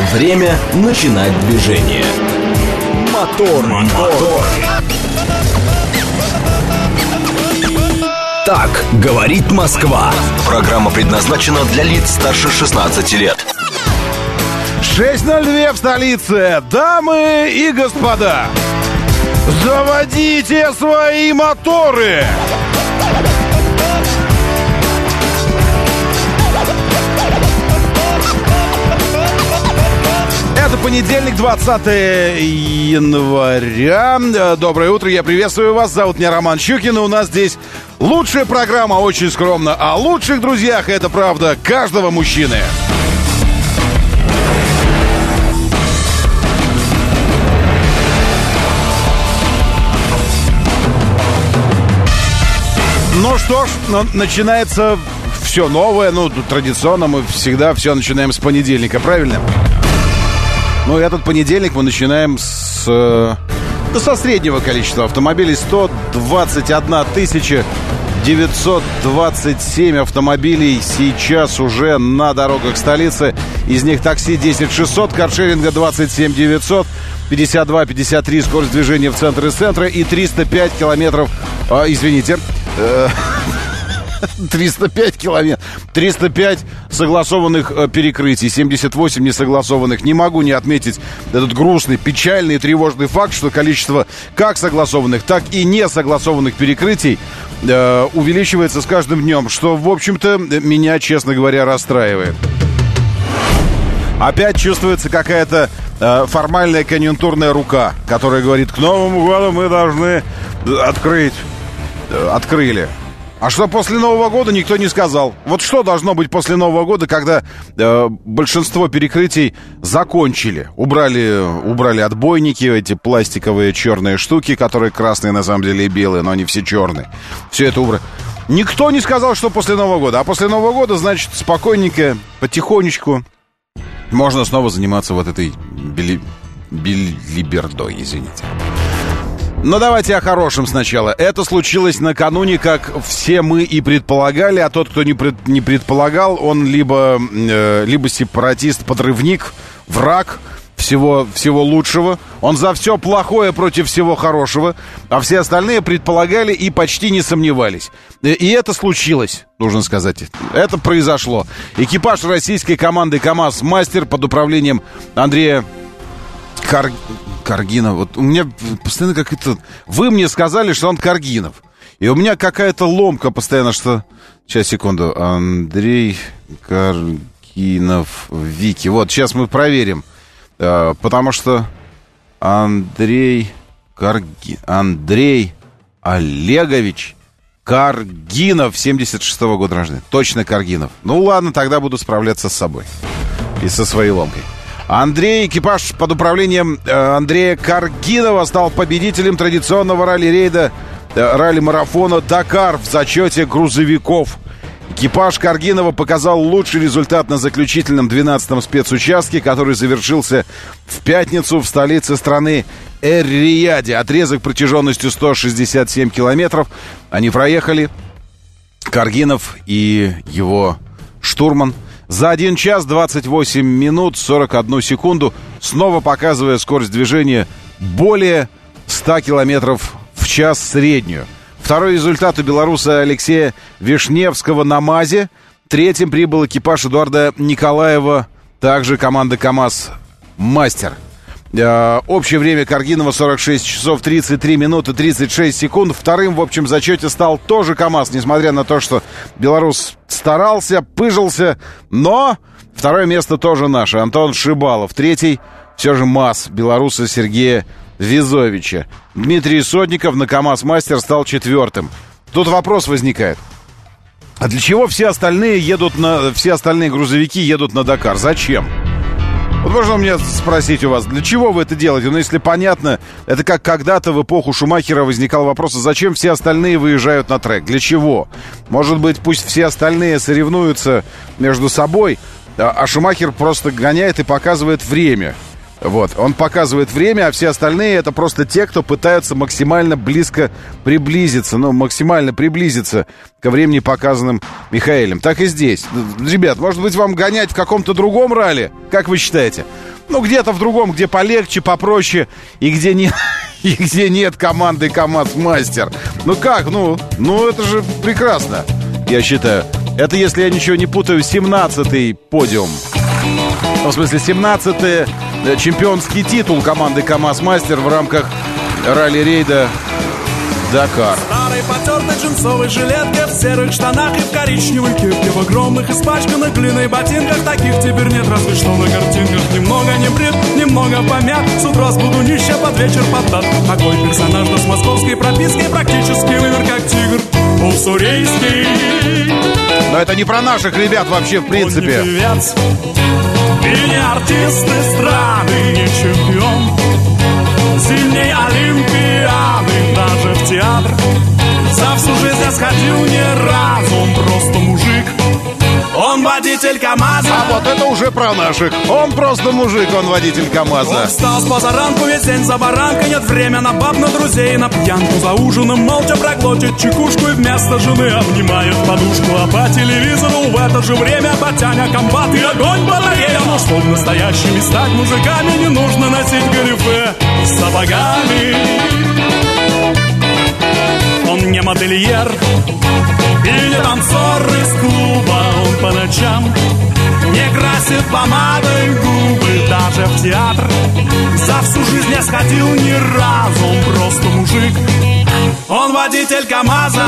Время начинать движение. Мотор. Так говорит Москва. Программа предназначена для лиц старше 16 лет. 6:02 в столице. Дамы и господа, заводите свои моторы. Это понедельник, 20 января. Доброе утро, я приветствую вас. Зовут меня Роман Щукин, и у нас здесь лучшая программа, очень скромно, о лучших друзьях. Это правда каждого мужчины. Ну что ж, начинается все новое. Ну, традиционно мы всегда все начинаем с понедельника, правильно? Ну, этот понедельник мы начинаем со среднего количества автомобилей. 121 927 автомобилей сейчас уже на дорогах столицы. Из них такси 10600, каршеринга 27 900, 52-53 скорость движения в центр из центра и 305 километров... 305 километров, 305 согласованных перекрытий, 78 несогласованных. Не могу не отметить этот грустный, печальный и тревожный факт, что количество как согласованных, так и несогласованных перекрытий увеличивается с каждым днем, что, в общем-то, меня, честно говоря, расстраивает. Опять чувствуется какая-то формальная конъюнктурная рука, которая говорит: к Новому году мы должны открыть. Открыли. А что после Нового года, никто не сказал. Вот что должно быть после Нового года, когда большинство перекрытий закончили? Убрали отбойники, эти пластиковые черные штуки, которые красные на самом деле и белые, но они все черные. Все это убрали. Никто не сказал, что после Нового года. А после Нового года, значит, спокойненько, потихонечку можно снова заниматься вот этой билибердой, извините. Но давайте о хорошем сначала. Это случилось накануне, как все мы и предполагали. А тот, кто не предполагал, он либо сепаратист-подрывник, враг всего лучшего. Он за все плохое против всего хорошего. А все остальные предполагали и почти не сомневались. И это случилось, нужно сказать. Это произошло. Экипаж российской команды КамАЗ-Мастер под управлением Андрея Каргинов. Вот у меня постоянно как-то... Вы мне сказали, что он Каргинов. И у меня какая-то ломка постоянно, что... Сейчас, секунду. Андрей Каргинов Вики. Вот, сейчас мы проверим. Потому что Андрей Олегович Каргинов, 76-го года рождения. Точно Каргинов. Ну ладно, тогда буду справляться с собой. И со своей ломкой. Экипаж под управлением Андрея Каргинова стал победителем традиционного ралли-рейда, ралли-марафона «Дакар» в зачете грузовиков. Экипаж Каргинова показал лучший результат на заключительном 12-м спецучастке, который завершился в пятницу в столице страны Эр-Рияде. Отрезок протяженностью 167 километров они проехали. Каргинов и его штурман за 1 час 28 минут 41 секунду, снова показывая скорость движения более 100 километров в час среднюю. Второй результат у белоруса Алексея Вишневского на МАЗе. Третьим прибыл экипаж Эдуарда Николаева, также команда КамАЗ-Мастер. Общее время Каргинова 46 часов 33 минуты 36 секунд. Вторым в общем зачете стал тоже КамАЗ, несмотря на то, что белорус старался, пыжился. Но второе место тоже наше, Антон Шибалов. Третий все же МАЗ белоруса Сергея Визовича. Дмитрий Сотников на КамАЗ-Мастер стал четвертым. Тут вопрос возникает: а для чего все остальные грузовики едут на Дакар? Зачем? Вот можно мне спросить у вас, для чего вы это делаете? Ну, если понятно, это как когда-то в эпоху Шумахера возникал вопрос: а зачем все остальные выезжают на трек? Для чего? Может быть, пусть все остальные соревнуются между собой, а Шумахер просто гоняет и показывает время. Вот, он показывает время, а все остальные это просто те, кто пытаются максимально близко приблизиться, максимально приблизиться ко времени, показанным Михаэлем. Так и здесь. Ребят, может быть, вам гонять в каком-то другом ралли? Как вы считаете? Ну, где-то в другом, где полегче, попроще, и где нет, и где нет команды КамАЗ-мастер. Ну как, ну это же прекрасно, я считаю. Это, если я ничего не путаю, 17-й подиум. Ну, в смысле, 17-й чемпионский титул команды КамАЗ-мастер в рамках ралли-рейда Дакар. Старой потертой джинсовой жилетке, в серых штанах и в коричневой кепке, в огромных испачканных глиной ботинках. Таких теперь нет, разве что на картинках. Немного не брит, немного помят. С утра сбуду нище, под вечер поддат. Такой персонаж, да с московской пропиской, практически вывер как тигр уссурийский. Но это не про наших ребят вообще, в принципе. Он не певец и не артист эстрады, не чемпион зимней олимпиады, даже в театр за всю жизнь я сходил ни разу. Он просто мужик, он водитель КамАЗа. А вот это уже про наших. Он просто мужик, он водитель КамАЗа. Он встал с позаранку, весь день за баранкой. Нет время на баб, на друзей, на пьянку. За ужином молча проглотит чекушку и вместо жены обнимает подушку. А по телевизору в это же время батяня, комбат и огонь батарея. Но чтобы настоящими стать мужиками, не нужно носить галифе с сапогами. Он не модельер и не танцор из клуба. Он по ночам не красит помадой губы. Даже в театр за всю жизнь не сходил ни разу. Он просто мужик, он водитель КамАЗа.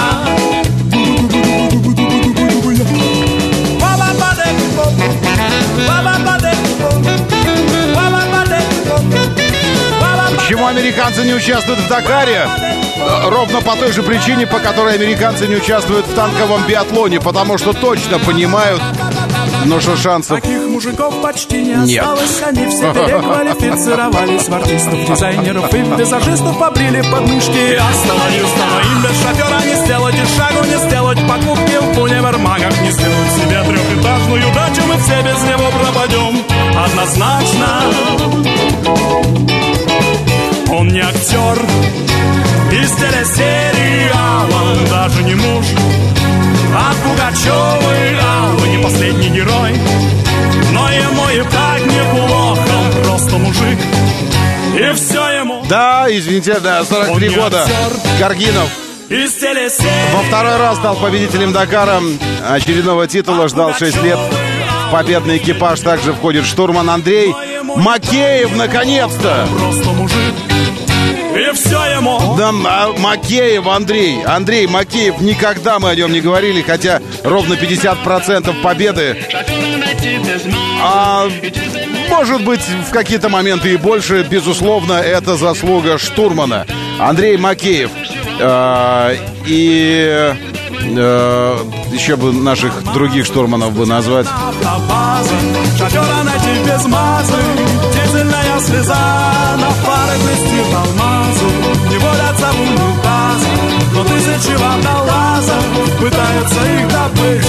Почему американцы не участвуют в Дакаре? Ровно по той же причине, по которой американцы не участвуют в танковом биатлоне. Потому что точно понимают, но что шансов таких мужиков почти не осталось. Они все переквалифицировались в артистов, дизайнеров и визажистов. Побрили подмышки, остановился. Но им без шофера не сделать и шагу, не сделать покупки в универмагах, не сделать себе трехэтажную дачу. Мы все без него пропадем однозначно. Он не актер из телесериала, он даже не муж от Пугачевой Аллы, не последний герой, но ему и так неплохо. Он просто мужик, и все ему. Да, извините, да, 43 года. Каргинов из телесериала во второй раз стал победителем Дакара. Очередного титула ждал 6 лет. В победный экипаж также входит штурман Андрей Макеев, наконец-то. Просто мужик, и все ему. Да, Макеев Андрей Макеев. Никогда мы о нем не говорили, хотя ровно 50% победы. А может быть, в какие-то моменты и больше. Безусловно, это заслуга штурмана Андрей Макеев. И еще бы наших других штурманов бы назвать. Шофера найти без мазы, дизельная слеза, на фары блестит алмазы, не водятся в унитазы, но тысячи водолазов пытаются их добыть.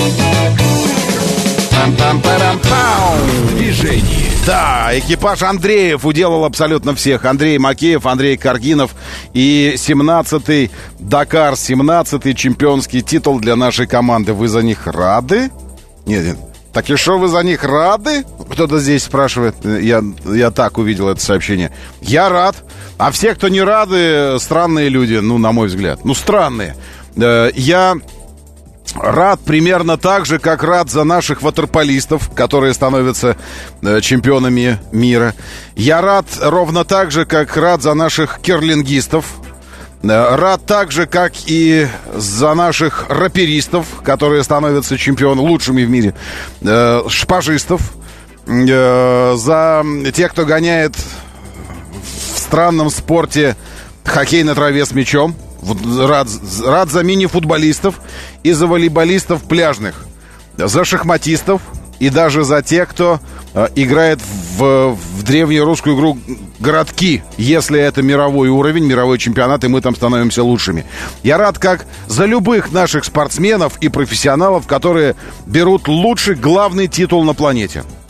Движение. Да, экипаж Андреев уделал абсолютно всех. Андрей Макеев, Андрей Каргинов и 17-й Дакар, 17-й чемпионский титул для нашей команды. Вы за них рады? Нет. Так и что, вы за них рады? Кто-то здесь спрашивает. Я так увидел это сообщение. Я рад. А все, кто не рады, странные люди, ну, на мой взгляд. Ну, странные. Я рад примерно так же, как рад за наших ватерполистов, которые становятся чемпионами мира. Я рад ровно так же, как рад за наших керлингистов. Рад так же, как и за наших раперистов, которые становятся чемпионами, лучшими в мире. Шпажистов. За тех, кто гоняет в странном спорте хоккей на траве с мячом. Рад за мини-футболистов и за волейболистов пляжных, за шахматистов и даже за тех, кто играет в древнюю русскую игру «Городки», если это мировой уровень, мировой чемпионат, и мы там становимся лучшими. Я рад как за любых наших спортсменов и профессионалов, которые берут лучший главный титул на планете.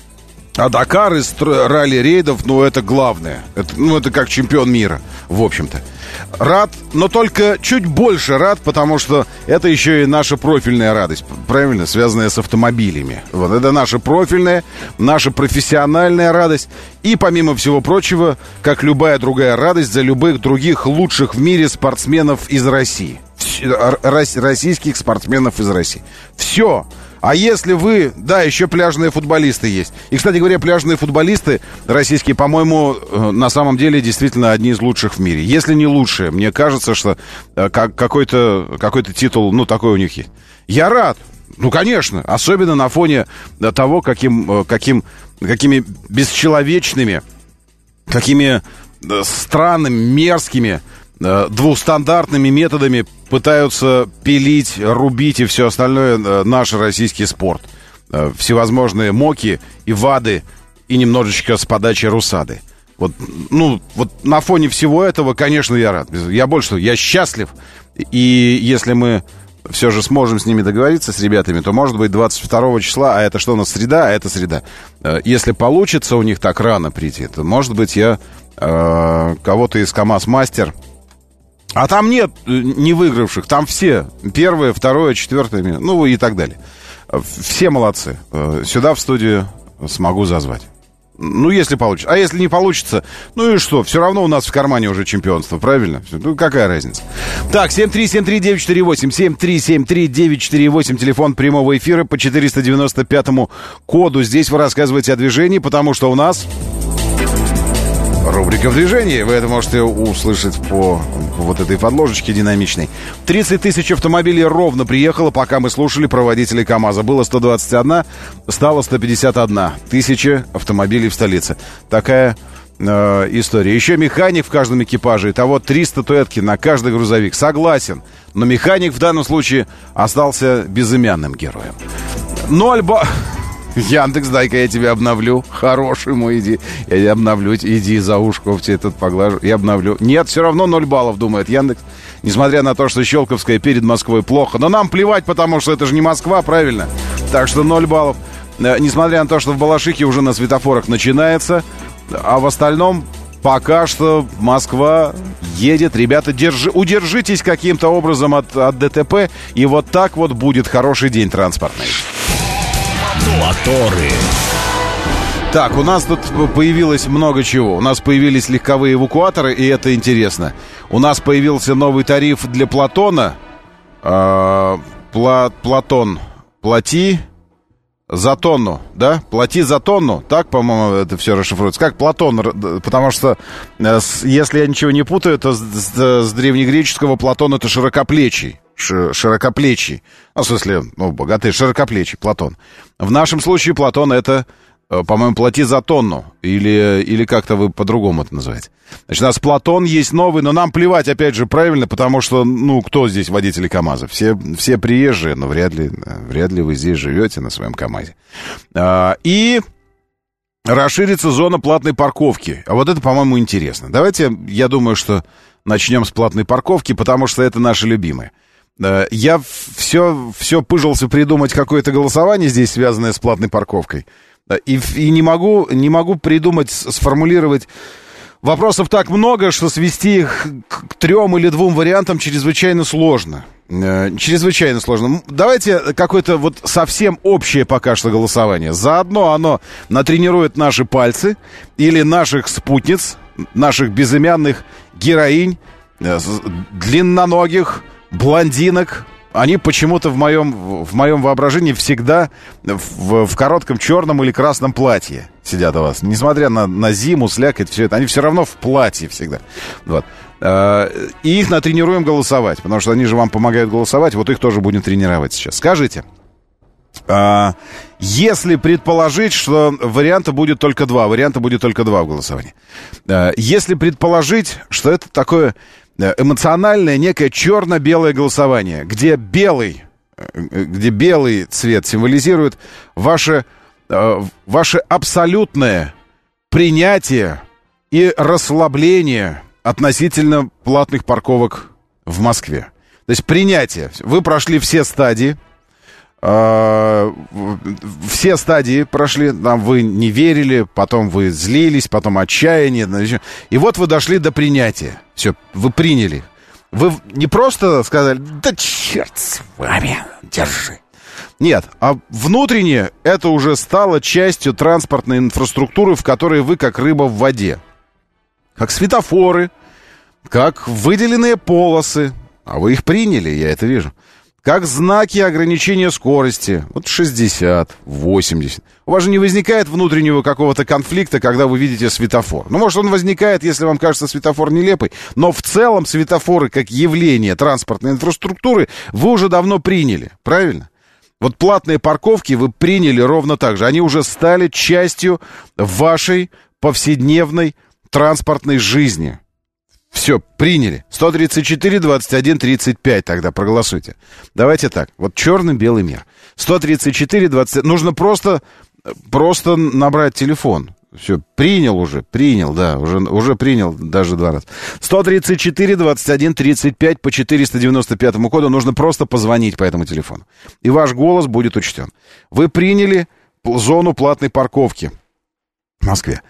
А Дакар из ралли-рейдов, это главное. Это как чемпион мира, в общем-то. Рад, но только чуть больше рад, потому что это еще и наша профильная радость, правильно, связанная с автомобилями. Вот это наша профильная, наша профессиональная радость. И, помимо всего прочего, как любая другая радость, за любых других лучших в мире спортсменов из России. Российских спортсменов из России. Все. А если вы... Да, еще пляжные футболисты есть. И, кстати говоря, пляжные футболисты российские, по-моему, на самом деле действительно одни из лучших в мире. Если не лучшие. Мне кажется, что какой-то титул, такой у них есть. Я рад. Конечно. Особенно на фоне того, какими бесчеловечными, какими странными, мерзкими, двустандартными методами пытаются пилить, рубить и все остальное наш российский спорт. Всевозможные МОКи и ВАДы и немножечко с подачи РУСАДы. Вот на фоне всего этого, конечно, я рад. Я счастлив. И если мы все же сможем с ними договориться, с ребятами, то, может быть, 22 числа, а это что у нас, среда? А это среда. Если получится у них так рано прийти, то, может быть, я кого-то из КамАЗ-мастер... А там нет не выигравших, там все. Первое, второе, четвертое, и так далее. Все молодцы. Сюда в студию смогу зазвать. Если получится. А если не получится, и что? Все равно у нас в кармане уже чемпионство, правильно? Какая разница? Так, 7373948, 7373948, телефон прямого эфира по 495-му коду. Здесь вы рассказываете о движении, потому что у нас... Рубрика «В движении». Вы это можете услышать по вот этой подложечке динамичной. 30 тысяч автомобилей ровно приехало, пока мы слушали про водителей КамАЗа. Было 121, стало 151 тысячи автомобилей в столице. Такая история. Еще механик в каждом экипаже. Итого 3 статуэтки на каждый грузовик. Согласен. Но механик в данном случае остался безымянным героем. 0 Яндекс, дай-ка я тебя обновлю. Хороший мой, иди. Я тебя обновлю. Иди за ушко, тебе тут поглажу. Я обновлю. Нет, все равно 0 баллов, думает Яндекс. Несмотря на то, что Щелковская перед Москвой плохо. Но нам плевать, потому что это же не Москва, правильно? Так что 0 баллов. Несмотря на то, что в Балашихе уже на светофорах начинается. А в остальном пока что Москва едет. Ребята, удержитесь каким-то образом от ДТП. И вот так вот будет хороший день транспортный. Моторы. Так, у нас тут появилось много чего. У нас появились легковые эвакуаторы, и это интересно. У нас появился новый тариф для Платона. Платон, плати за тонну, да? Плати за тонну. Так, по-моему, это все расшифруется. Как Платон, потому что, если я ничего не путаю, то с древнегреческого Платон — это широкоплечий. Широкоплечий. В смысле, богатый, широкоплечий Платон. В нашем случае Платон — это, по-моему, плати за тонну. Или как-то вы по-другому это называете. Значит, у нас Платон есть новый, но нам плевать, опять же, правильно, потому что, кто здесь водители КамАЗа? Все приезжие, но вряд ли вы здесь живете на своем КамАЗе. И расширится зона платной парковки. А вот это, по-моему, интересно. Давайте, я думаю, что начнем с платной парковки, потому что это наши любимые. Я все пыжился придумать какое-то голосование здесь, связанное с платной парковкой. И не могу придумать, сформулировать. Вопросов так много, что свести их к 3 или 2 вариантам чрезвычайно сложно. Чрезвычайно сложно. Давайте какое-то вот совсем общее пока что голосование. Заодно оно натренирует наши пальцы или наших спутниц, наших безымянных героинь, длинноногих, блондинок. Они почему-то в моем воображении всегда в коротком черном или красном платье сидят у вас. Несмотря на зиму, слякоть, все это, они все равно в платье всегда. Вот. И их натренируем голосовать, потому что они же вам помогают голосовать, вот их тоже будем тренировать сейчас. Скажите, если предположить, что варианта будет только 2 в голосовании. Если предположить, что это такое эмоциональное, некое черно-белое голосование, где белый цвет символизирует ваше абсолютное принятие и расслабление относительно платных парковок в Москве. То есть принятие. Вы прошли все стадии. все стадии прошли, там вы не верили, потом вы злились, потом отчаяние, и вот вы дошли до принятия. Все, вы приняли. Вы не просто сказали, да черт с вами, держи. Нет, а внутренне это уже стало частью транспортной инфраструктуры, в которой вы как рыба в воде. Как светофоры, как выделенные полосы. А вы их приняли, я это вижу. Как знаки ограничения скорости. Вот 60, 80. У вас же не возникает внутреннего какого-то конфликта, когда вы видите светофор. Ну, может, он возникает, если вам кажется светофор нелепый. Но в целом светофоры как явление транспортной инфраструктуры вы уже давно приняли. Правильно? Вот платные парковки вы приняли ровно так же. Они уже стали частью вашей повседневной транспортной жизни. Все, приняли. 134-21-35 тогда проголосуйте. Давайте так. Вот черно-белый мир. 134-20... Нужно просто набрать телефон. Все, принял, да, уже принял даже 2 раза. 134-21-35 по 495 коду. Нужно просто позвонить по этому телефону. И ваш голос будет учтен. Вы приняли зону платной парковки в Москве.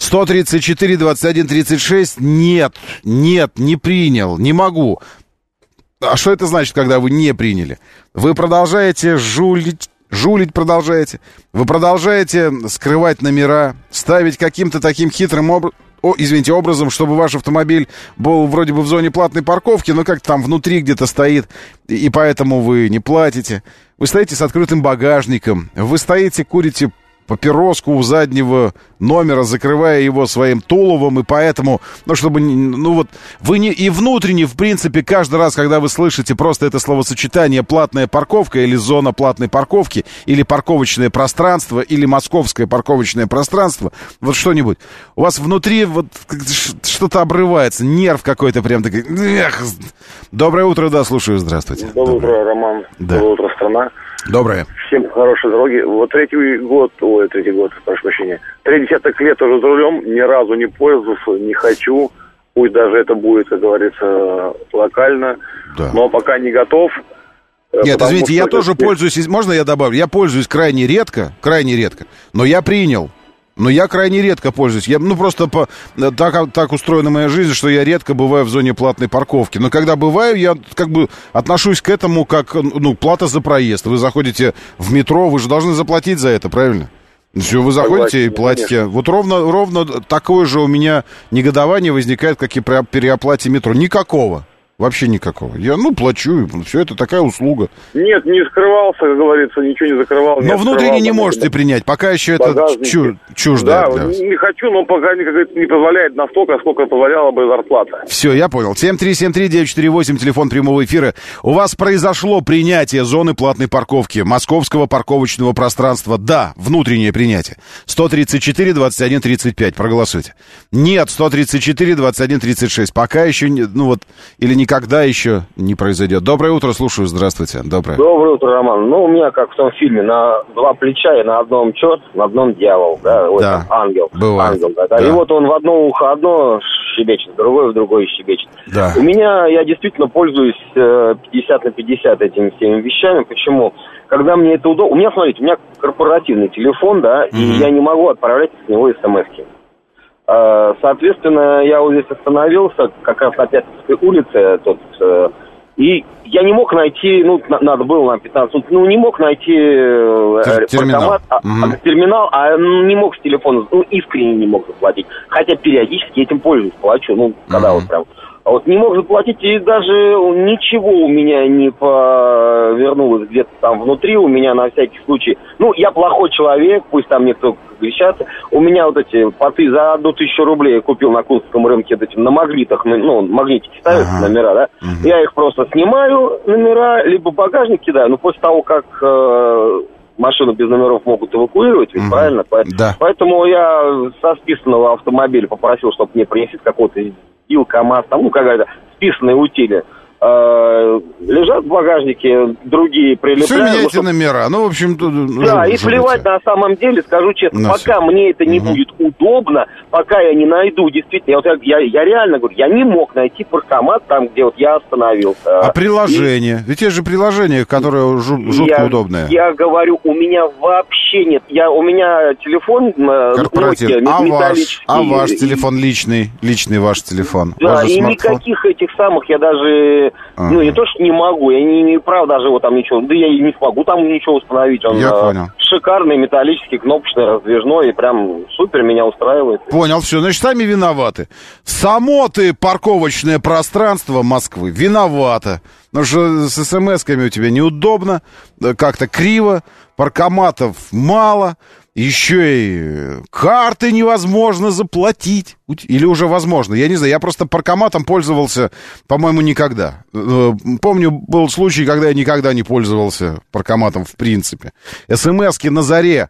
134-21-36. Нет, не принял, не могу. А что это значит, когда вы не приняли? Вы продолжаете жулить продолжаете. Вы продолжаете скрывать номера, ставить каким-то таким хитрым образом, чтобы ваш автомобиль был вроде бы в зоне платной парковки, но как-то там внутри где-то стоит, и поэтому вы не платите. Вы стоите с открытым багажником, вы стоите, курите папироску у заднего номера, закрывая его своим туловом, и поэтому, вы не, и внутренне, в принципе, каждый раз, когда вы слышите просто это словосочетание «платная парковка» или «зона платной парковки», или «парковочное пространство», или «московское парковочное пространство», вот что-нибудь, у вас внутри вот что-то обрывается, нерв какой-то прям такой. Эх. Доброе утро, да, слушаю, здравствуйте. Доброе утро, Роман. Да. Доброе утро, страна. Доброе. Всем хорошей дороги. Вот третий год, прошу прощения, 3 десяток лет уже за рулем, ни разу не пользовался, не хочу. Пусть даже это будет, как говорится, локально. Да. Но пока не готов. Нет, извините, я тоже пользуюсь, можно я добавлю? Я пользуюсь крайне редко, но я принял. Но я крайне редко пользуюсь. Я, просто так устроена моя жизнь, что я редко бываю в зоне платной парковки. Но когда бываю, я как бы отношусь к этому как, плата за проезд. Вы заходите в метро, вы же должны заплатить за это, правильно? Все, вы заходите и платите. Конечно. Вот ровно такое же у меня негодование возникает, как и при переоплате метро. Никакого. Вообще никакого. Я, плачу, все это такая услуга. Нет, не скрывался, как говорится, ничего не закрывал. Но внутренне не можете принять, пока еще это чуждо. Да, не хочу, но пока, как говорится, не позволяет настолько, сколько позволяла бы зарплата. Все, я понял. 7373948, телефон прямого эфира. У вас произошло принятие зоны платной парковки, московского парковочного пространства. Да, внутреннее принятие. 134-21-35, проголосуйте. Нет, 134-21-36, пока еще, или никогда еще не произойдет. Доброе утро, слушаю, здравствуйте. Доброе утро, Роман. У меня, как в том фильме, на 2 плеча и на одном черт, на одном дьявол, да, да. Ангел. Бывает. Ангел, да. И вот он в одно ухо одно щебечет, в другое щебечет. Да. Я действительно пользуюсь 50 на 50 этими всеми вещами. Почему? Когда мне это удобно... У меня корпоративный телефон, да, и я не могу отправлять с него смс-ки. Соответственно, я вот здесь остановился, как раз на Пятницкой улице, и я не мог найти, надо было на 15 минут, не мог найти терминал, не мог с телефона, искренне не мог заплатить. Хотя периодически этим пользуюсь, плачу, когда вот прям... не мог заплатить, и даже ничего у меня не повернулось где-то там внутри, у меня на всякий случай... я плохой человек, пусть там никто кричатся. У меня вот эти поты за 1000 рублей купил на Кунском рынке на магнитах, магнитики ставят номера, да? Я их просто снимаю, номера, либо в багажник кидаю, после того, как... машину без номеров могут эвакуировать, ведь правильно? Да. Поэтому я со списанного автомобиля попросил, чтобы мне принесли какого-то ЗИЛ, КамАЗ, какая-то списанные утили. лежат в багажнике, другие прилепляют. Все меняйте номера. Ну, в общем... Да, и плевать на самом деле, скажу честно, пока мне это не будет удобно, пока я не найду, действительно, я реально говорю, я не мог найти паркомат там, где вот я остановился. А приложение? Ведь есть же приложение, которое жутко удобное. Я говорю, у меня вообще нет. У меня телефон металлический. А ваш телефон личный ваш телефон? Да, и никаких этих самых я даже... не то, что не могу, я не имею права даже его там ничего... Да я и не смогу там ничего установить. Он понял. Шикарный, металлический, кнопочный, раздвижной, и прям супер, меня устраивает. Понял, все, значит, сами виноваты. Само ты парковочное пространство Москвы виновато. Потому что с смс-ками у тебя неудобно, как-то криво, паркоматов мало, еще и карты невозможно заплатить. Или уже возможно, я не знаю, я просто паркоматом пользовался, по-моему, никогда. Помню, был случай, когда я никогда не пользовался паркоматом в принципе. СМС-ки на заре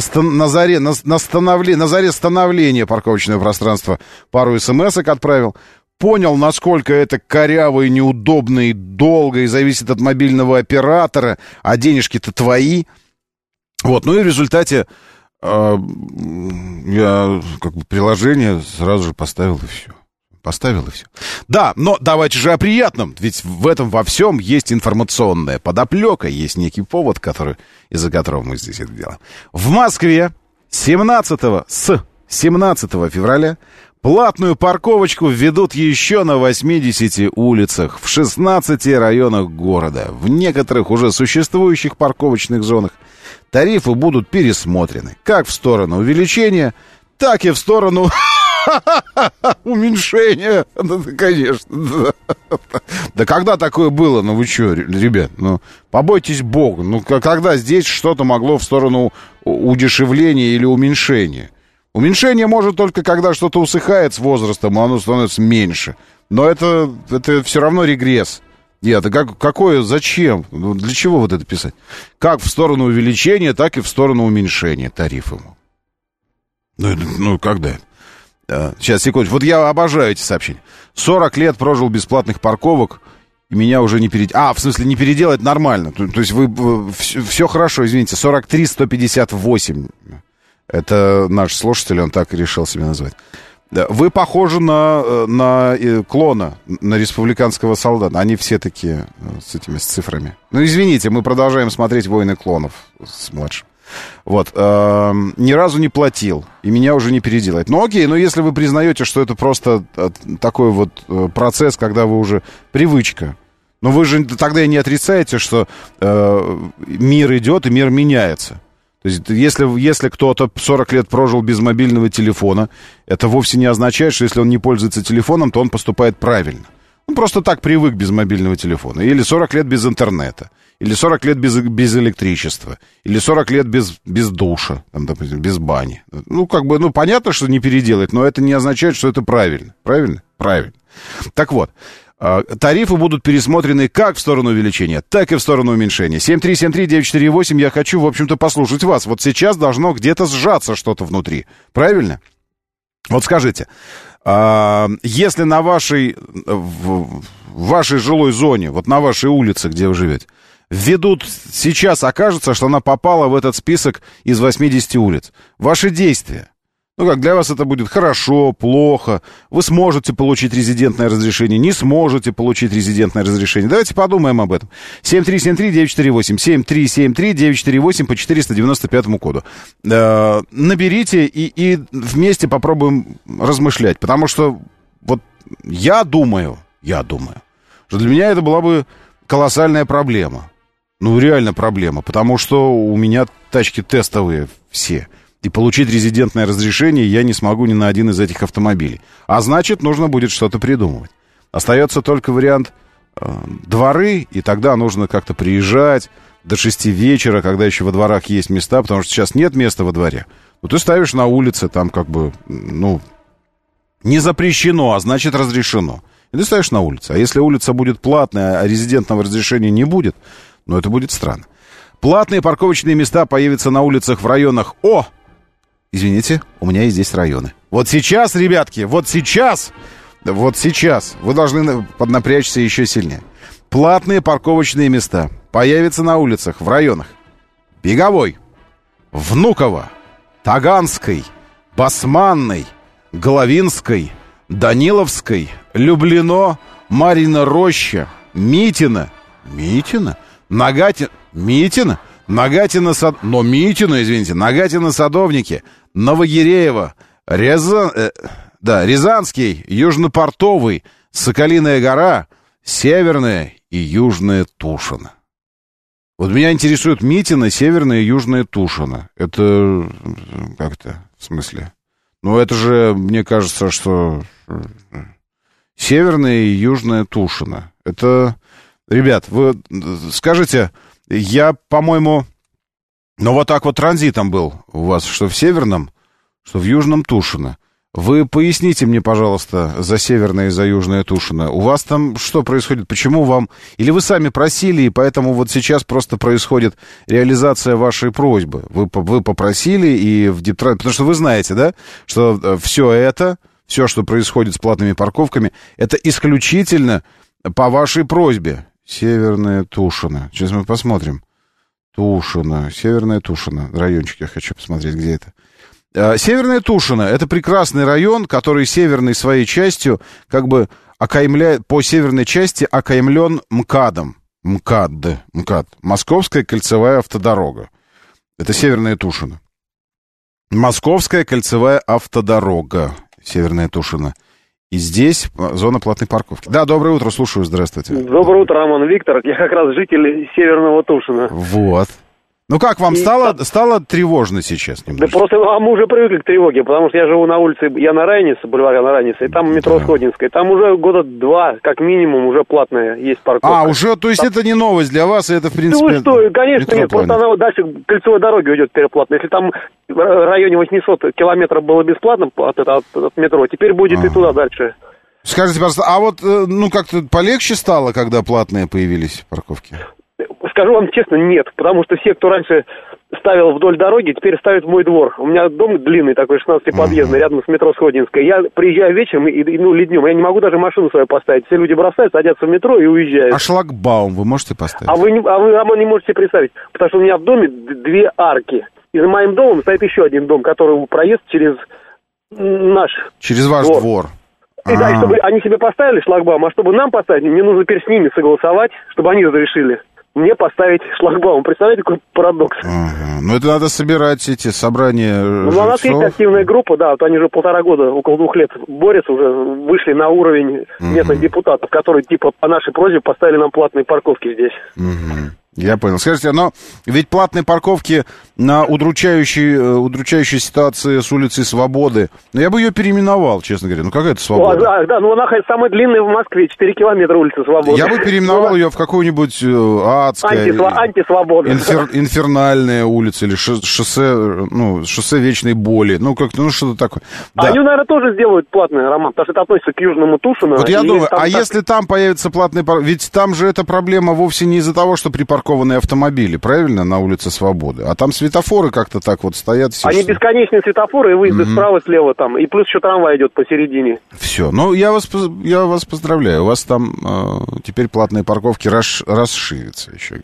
становления парковочного пространства пару смс-ок отправил. Понял, насколько это коряво и неудобно и долго, и зависит от мобильного оператора, а денежки-то твои. Вот, ну и в результате я приложение сразу же поставил и все. Да, но давайте же о приятном, ведь в этом во всем есть информационная подоплека, есть некий повод, из-за которого мы здесь это делаем. В Москве с 17 февраля платную парковочку введут еще на 80 улицах, в 16 районах города. В некоторых уже существующих парковочных зонах тарифы будут пересмотрены как в сторону увеличения, так и в сторону уменьшения. Ну, конечно. Да когда такое было? Ну вы что, ребят, побойтесь Бога. Когда здесь что-то могло в сторону удешевления или уменьшения? Уменьшение может только когда что-то усыхает с возрастом, а оно становится меньше. Но это все равно регресс. Нет, какое, зачем? Для чего вот это писать? Как в сторону увеличения, так и в сторону уменьшения тарифов. Когда? Сейчас, секундочку. Вот я обожаю эти сообщения. 40 лет прожил бесплатных парковок, и меня уже не переделать. В смысле, не переделать нормально. То есть все хорошо, извините. 43 158. Это наш слушатель, он так и решил себя назвать. Вы похожи на клона, на республиканского солдата. Они все такие с цифрами. Извините, мы продолжаем смотреть «Войны клонов» с младшим. Вот. Ни разу не платил, и меня уже не переделать. Окей, если вы признаете, что это просто такой вот процесс, когда вы уже привычка. Но вы же тогда и не отрицаете, что мир идет и мир меняется. То есть, если кто-то 40 лет прожил без мобильного телефона, это вовсе не означает, что если он не пользуется телефоном, то он поступает правильно. Он просто так привык без мобильного телефона. Или 40 лет без интернета. Или 40 лет без электричества. Или 40 лет без душа. Там, допустим, без бани. Понятно, что не переделать, но это не означает, что это правильно. Правильно? Правильно. Так вот. Тарифы будут пересмотрены как в сторону увеличения, так и в сторону уменьшения. 7373948, я хочу, в общем-то, послушать вас. Вот сейчас должно где-то сжаться что-то внутри. Правильно? Вот скажите, если на вашей жилой зоне, вот на вашей улице, где вы живете, введут сейчас, окажется, что она попала в этот список из 80 улиц. Ваши действия. Для вас это будет хорошо, плохо. Вы сможете получить резидентное разрешение, не сможете получить резидентное разрешение. Давайте подумаем об этом. 7373948, 7373948 по 495 коду. Наберите и вместе попробуем размышлять. Потому что вот я думаю, что для меня это была бы колоссальная проблема. Реально проблема. Потому что у меня тачки тестовые все. И получить резидентное разрешение я не смогу ни на один из этих автомобилей. А значит, нужно будет что-то придумывать. Остается только вариант дворы, и тогда нужно как-то приезжать до 6 вечера, когда еще во дворах есть места, потому что сейчас нет места во дворе. Ты ставишь на улице, там не запрещено, а значит разрешено. И ты ставишь на улице. А если улица будет платная, а резидентного разрешения не будет, это будет странно. Платные парковочные места появятся на улицах в районах Извините, у меня есть здесь районы. Вот сейчас, ребятки, вот сейчас вы должны поднапрячься еще сильнее. платные парковочные места появятся на улицах в районах Беговой, Внуково, Таганской, Басманной, Головинской, Даниловской, Люблино, Марьина Роща, Митина, Нагатино-Садовники, Новогиреево, Рязанский, Южнопортовый, Соколиная гора, Северная и Южная Тушино. Вот меня интересует Митино, Северная и Южная Тушино. Это как-то, в смысле? Ну, это же, мне кажется, что Северная и Южная Тушино. Это, ребят, вы скажите, я, по-моему, ну, вот так вот транзитом был у вас, что в Северном, что в Южном Тушино. Вы поясните мне, пожалуйста, за Северное и за Южное Тушино. У вас там что происходит? Почему вам... Или вы сами просили, и поэтому вот сейчас просто происходит реализация вашей просьбы? Вы попросили, и в Дептрансе... Потому что вы знаете, да, что все, что происходит с платными парковками, это исключительно по вашей просьбе. Северное Тушино. Сейчас мы посмотрим. Тушино. Северное Тушино. Райончик я хочу посмотреть, где это. Северная Тушино — это прекрасный район, который северной своей частью как бы окаймляет, по северной части окаймлен МКАДом. МКАД. Московская кольцевая автодорога. Это Северная Тушино. Московская кольцевая автодорога. Северная Тушино. И здесь зона платной парковки. Да, доброе утро, слушаю, здравствуйте. Доброе утро, Роман, Виктор. Я как раз житель Северного Тушино. Вот. Ну как вам, стало тревожно сейчас немножко? Да просто мы уже привыкли к тревоге, потому что я живу на улице Яна-Райница, бульвар Яна-Райница, и там метро Сходнинская. Там уже года 2, как минимум, уже платная есть парковка. Уже, то есть это не новость для вас, и это, в принципе... Ну что, конечно, нет, просто она дальше кольцевой дороги идет переплатно. Если там в районе 800 километров было бесплатно от метро, теперь будет и туда дальше. Скажите, пожалуйста, а вот, как-то полегче стало, когда платные появились парковки? Скажу вам честно, нет, потому что все, кто раньше ставил вдоль дороги, теперь ставят в мой двор. У меня дом длинный такой, 16-подъездный, рядом с метро Сходинская. Я приезжаю вечером или днем, я не могу даже машину свою поставить. Все люди бросают, садятся в метро и уезжают. А шлагбаум вы можете поставить? А вы, Роман, не можете представить, потому что у меня в доме 2 арки. И за моим домом стоит еще один дом, который проезд через наш Через ваш двор. И да, и чтобы они себе поставили шлагбаум, а чтобы нам поставить, мне нужно теперь с ними согласовать, чтобы они разрешили мне поставить шлагбаум. Представляете, какой парадокс? Ну, это надо собирать эти собрания. Ну, у нас есть активная группа, да, вот они уже 1,5 года, около 2 лет борются уже, вышли на уровень местных депутатов, которые типа по нашей просьбе поставили нам платные парковки здесь. Я понял. Скажите, но ведь платные парковки на удручающей ситуации с улицей Свободы, я бы ее переименовал, честно говоря. Ну, какая это Свобода? Да, она самая длинная в Москве, 4 километра улицы Свободы. Я бы переименовал ее в какую-нибудь адская... Антисвобода. Инфернальная улица или шоссе вечной боли. Что-то такое. Да. Они, наверное, тоже сделают платные, Роман, потому что это относится к Южному Тушино. Вот я думаю, если там появится платный парковки, ведь там же эта проблема вовсе не из-за того, что припаркованные автомобили, правильно, на улице Свободы, а там светофоры как-то так вот стоят. Они бесконечные светофоры, и выезды справа, слева там, и плюс еще трамвай идет посередине. Все, я вас поздравляю, у вас там теперь платные парковки расширятся еще.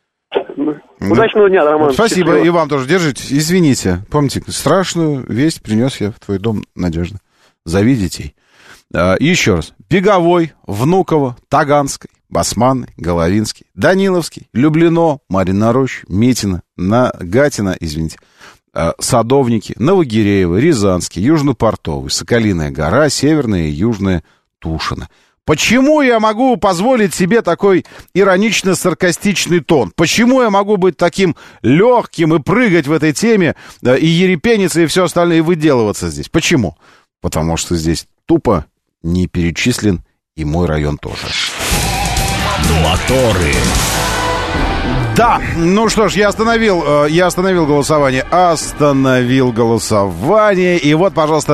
Удачного дня, Роман. Спасибо, и вам тоже. Держите, извините. Помните, страшную весть принес я в твой дом, Надежда. Зови детей. Еще раз. Беговой, Внуково, Таганской, Басманный, Головинский, Даниловский, Люблино, Марьина Роща, Митино, Нагатино, Садовники, Новогиреево, Рязанский, Южнопортовый, Соколиная гора, Северная и Южная Тушино. Почему я могу позволить себе такой иронично-саркастичный тон? Почему я могу быть таким легким и прыгать в этой теме, и ерепениться, и все остальное, и выделываться здесь? Почему? Потому что здесь тупо не перечислен и мой район тоже. Моторы. Да, ну что ж, я остановил голосование. Остановил голосование. И вот, пожалуйста,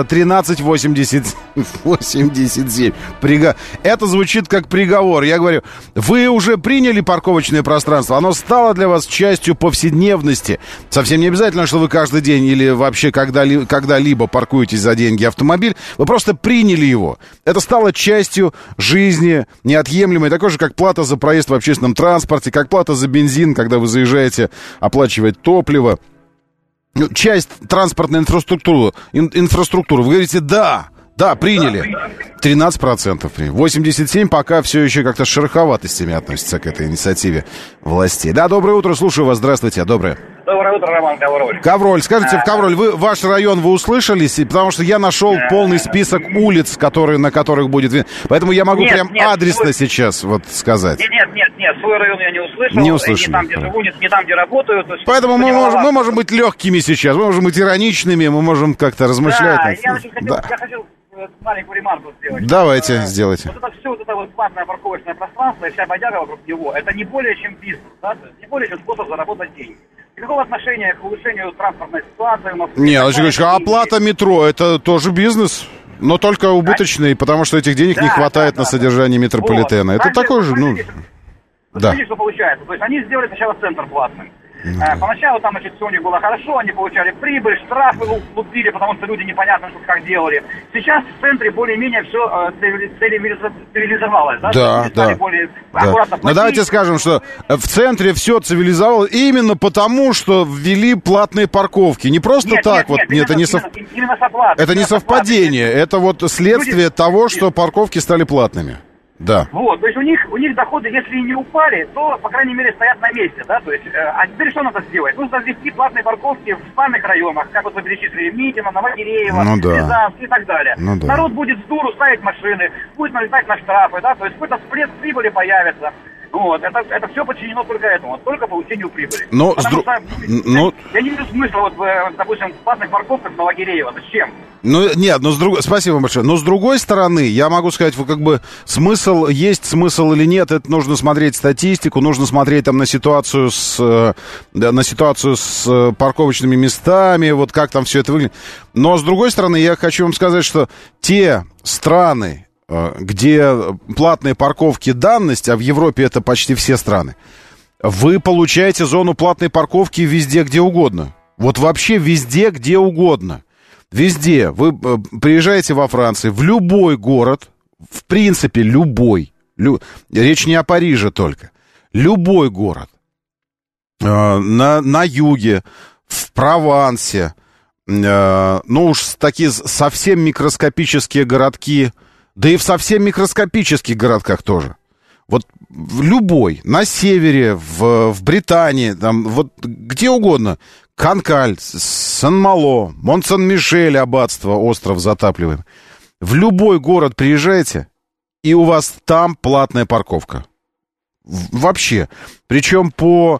13,87. Это звучит как приговор. Я говорю, вы уже приняли парковочное пространство. Оно стало для вас частью повседневности. Совсем не обязательно, что вы каждый день или вообще когда-либо паркуетесь за деньги автомобиль. Вы просто приняли его. Это стало частью жизни, неотъемлемой. Такой же, как плата за проезд в общественном транспорте, как плата за бензин, когда вы заезжаете оплачивать топливо. Часть транспортной инфраструктуры. Вы говорите, да, приняли. 13%. 87% пока все еще как-то с шероховатостями относятся к этой инициативе властей. Да, доброе утро, слушаю вас, здравствуйте, доброе. Доброе утро, Роман, Ковроль. Ковроль, скажите, в Ковроль, ваш район вы услышались? Потому что я нашел полный список улиц, на которых будет... Поэтому я могу адресно сейчас сказать. Нет, свой район я не услышал. Не услышали. Не там, где живу, не там, где работаю. Поэтому мы можем быть легкими сейчас, мы можем быть ироничными, мы можем как-то размышлять. Да, я хотел маленькую ремарку сделать. Давайте, сделайте. Вот это платное парковочное пространство и вся бодяга вокруг него, это не более чем бизнес, да? Не более чем способ заработать деньги. Никакого отношения к улучшению транспортной ситуации у нас... Не, Алексей, оплата метро, это тоже бизнес, но только убыточный, потому что этих денег не хватает на содержание метрополитена. Это такой же, Смотрите, что получается. То есть они сделали сначала центр платным. Поначалу там, все у них было хорошо, они получали прибыль, штрафы лупили, потому что люди непонятно, что как делали. Сейчас в центре более-менее все цивилизовалось, да? Да. Но давайте скажем, что в центре все цивилизовалось именно потому, что ввели платные парковки. Не просто это не совпадение, это вот следствие того, что парковки стали платными. Да. Вот, то есть у них доходы, если и не упали, то, по крайней мере, стоят на месте, да, то есть, а теперь что надо сделать? Нужно ввести платные парковки в спальных районах, как вот вы перечислили, Митина, Новогиреево, Рязанский и так далее. Народ будет с дуру ставить машины, будет налетать на штрафы, да, то есть какой-то всплеск прибыли появится. Вот, это все подчинено только этому, только получению прибыли. Я не вижу смысла, допустим, в платных парковках в Новогиреево. Зачем? Спасибо вам большое. Но с другой стороны, я могу сказать, есть смысл или нет, это нужно смотреть статистику, нужно смотреть там на ситуацию с парковочными местами, вот как там все это выглядит. Но с другой стороны, я хочу вам сказать, что те страны, где платные парковки данность, а в Европе это почти все страны, вы получаете зону платной парковки везде, где угодно. Вот вообще везде, где угодно. Везде. Вы приезжаете во Францию, в любой город, в принципе, любой. Речь не о Париже только. Любой город. На юге, в Провансе, такие совсем микроскопические городки, да и в совсем микроскопических городках тоже. Вот в любой, на севере, в Британии, там, вот где угодно. Канкаль, Сан-Мало, Мон-Сан-Мишель, аббатство, остров затапливаем. В любой город приезжаете, и у вас там платная парковка. Вообще. Причем по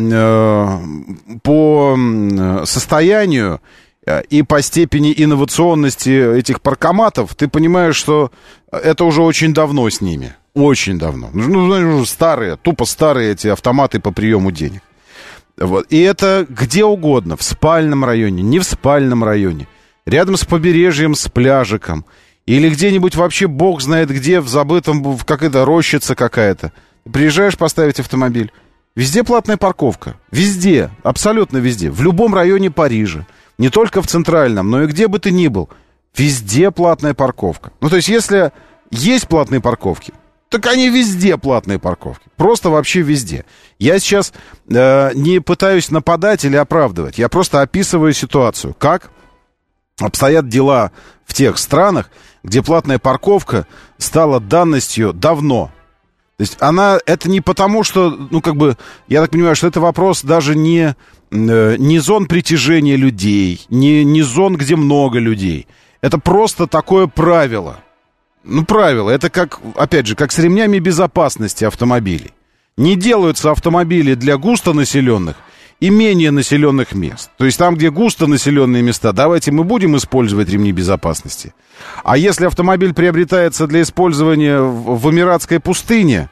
состоянию и по степени инновационности этих паркоматов, ты понимаешь, что это уже очень давно с ними. Очень давно. Тупо старые эти автоматы по приему денег. Вот. И это где угодно, в спальном районе, не в спальном районе, рядом с побережьем, с пляжиком, или где-нибудь вообще бог знает где, в забытом, какая-то рощица какая-то. Приезжаешь поставить автомобиль, везде платная парковка, везде, абсолютно везде, в любом районе Парижа, не только в центральном, но и где бы ты ни был, везде платная парковка. То есть если есть платные парковки, так они везде платные парковки. Просто вообще везде. Я сейчас не пытаюсь нападать или оправдывать. Я просто описываю ситуацию. Как обстоят дела в тех странах, где платная парковка стала данностью давно. То есть это не потому, что, я так понимаю, что это вопрос даже не зон притяжения людей, не зон, где много людей. Это просто такое правило. Правило. Это как с ремнями безопасности автомобилей. Не делаются автомобили для густонаселенных и менее населенных мест. То есть там, где густонаселенные места, давайте мы будем использовать ремни безопасности. А если автомобиль приобретается для использования в Эмиратской пустыне,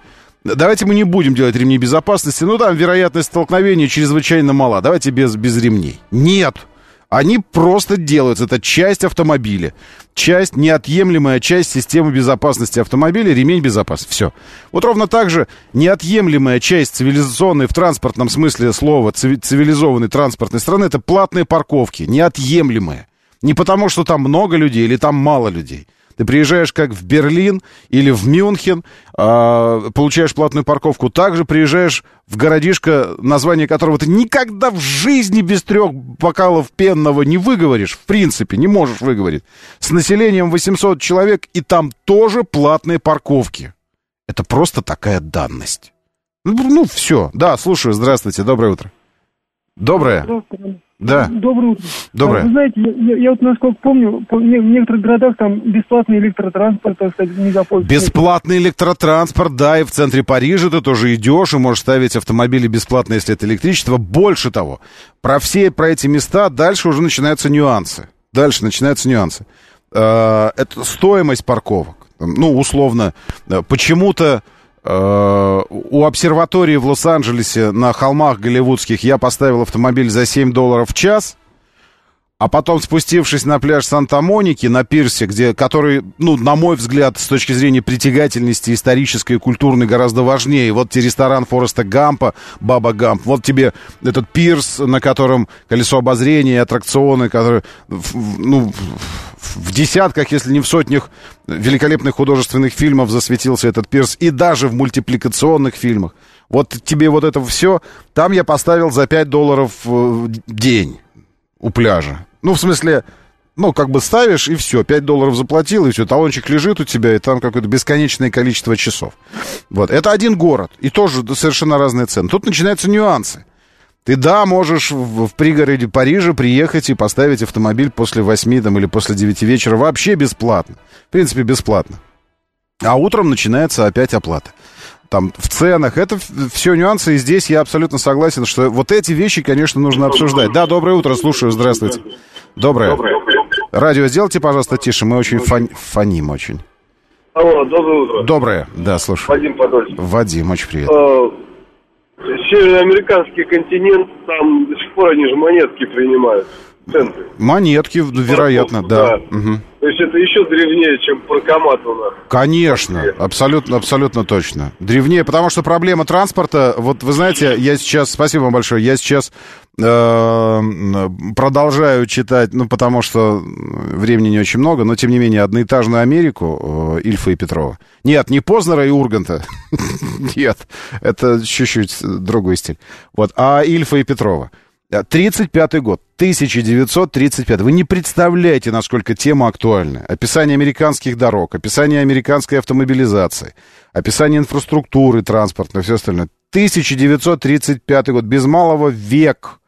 давайте мы не будем делать ремни безопасности, ну, там вероятность столкновения чрезвычайно мала, давайте без ремней. Нет! Они просто делаются. Это часть автомобиля. Неотъемлемая часть системы безопасности автомобиля, ремень безопасности. Все. Вот ровно так же неотъемлемая часть цивилизационной в транспортном смысле слова цивилизованной транспортной страны — это платные парковки. Неотъемлемые. Не потому, что там много людей или там мало людей. Ты приезжаешь как в Берлин или в Мюнхен, получаешь платную парковку. Также приезжаешь в городишко, название которого ты никогда в жизни без 3 бокалов пенного не выговоришь. В принципе, не можешь выговорить. С населением 800 человек, и там тоже платные парковки. Это просто такая данность. Ну, все. Да, слушаю. Здравствуйте. Доброе утро. Доброе. Да. Доброе утро. Доброе. Вы знаете, я вот насколько помню, в некоторых городах там бесплатный электротранспорт, так сказать, нельзя пользоваться. Бесплатный электротранспорт, да, и в центре Парижа ты тоже идешь и можешь ставить автомобили бесплатно, если это электричество. Больше того, про эти места дальше уже начинаются нюансы. Это стоимость парковок. Ну, условно, почему-то у обсерватории в Лос-Анджелесе на холмах голливудских я поставил автомобиль за $7 в час, а потом, спустившись на пляж Санта-Моники, на пирсе, который, ну, на мой взгляд, с точки зрения притягательности исторической и культурной гораздо важнее. Вот тебе ресторан Фореста Гампа, Баба Гамп, вот тебе этот пирс, на котором колесо обозрения, аттракционы, которые, ну, в десятках, если не в сотнях великолепных художественных фильмов засветился этот пирс, и даже в мультипликационных фильмах. Вот тебе вот это все, там я поставил за $5 в день у пляжа. Ну, в смысле, ну, как бы ставишь, и все, $5 заплатил, и все, талончик лежит у тебя, и там какое-то бесконечное количество часов. Вот, это один город, и тоже совершенно разные цены. Тут начинаются нюансы. Ты, да, можешь в пригороде Парижа приехать и поставить автомобиль после 8 там, или после 9 вечера вообще бесплатно. В принципе, бесплатно. А утром начинается опять оплата. Там в ценах, это все нюансы, и здесь я абсолютно согласен, что вот эти вещи, конечно, нужно обсуждать. Да, доброе утро, слушаю, здравствуйте. Доброе. Радио сделайте, пожалуйста, тише, мы очень фоним очень. Алло, доброе утро. Доброе, да, слушаю. Вадим Подольский. Вадим, очень приятно. Североамериканский континент, там до сих пор они же монетки принимают. Центы. Монетки, вероятно, да. Угу. То есть это еще древнее, чем паркомат у нас. Конечно, абсолютно точно. Древнее, потому что проблема транспорта, вот вы знаете, я сейчас, спасибо вам большое, я сейчас продолжаю читать, ну, потому что времени не очень много, но, тем не менее, «Одноэтажную Америку» Ильфа и Петрова. Нет, не Познера и Урганта. Нет, это чуть-чуть другой стиль. Вот, а Ильфа и Петрова. 35-й год, 1935. Вы не представляете, насколько тема актуальна. Описание американских дорог, описание американской автомобилизации, описание инфраструктуры транспортной, все остальное. 1935 год, без малого век.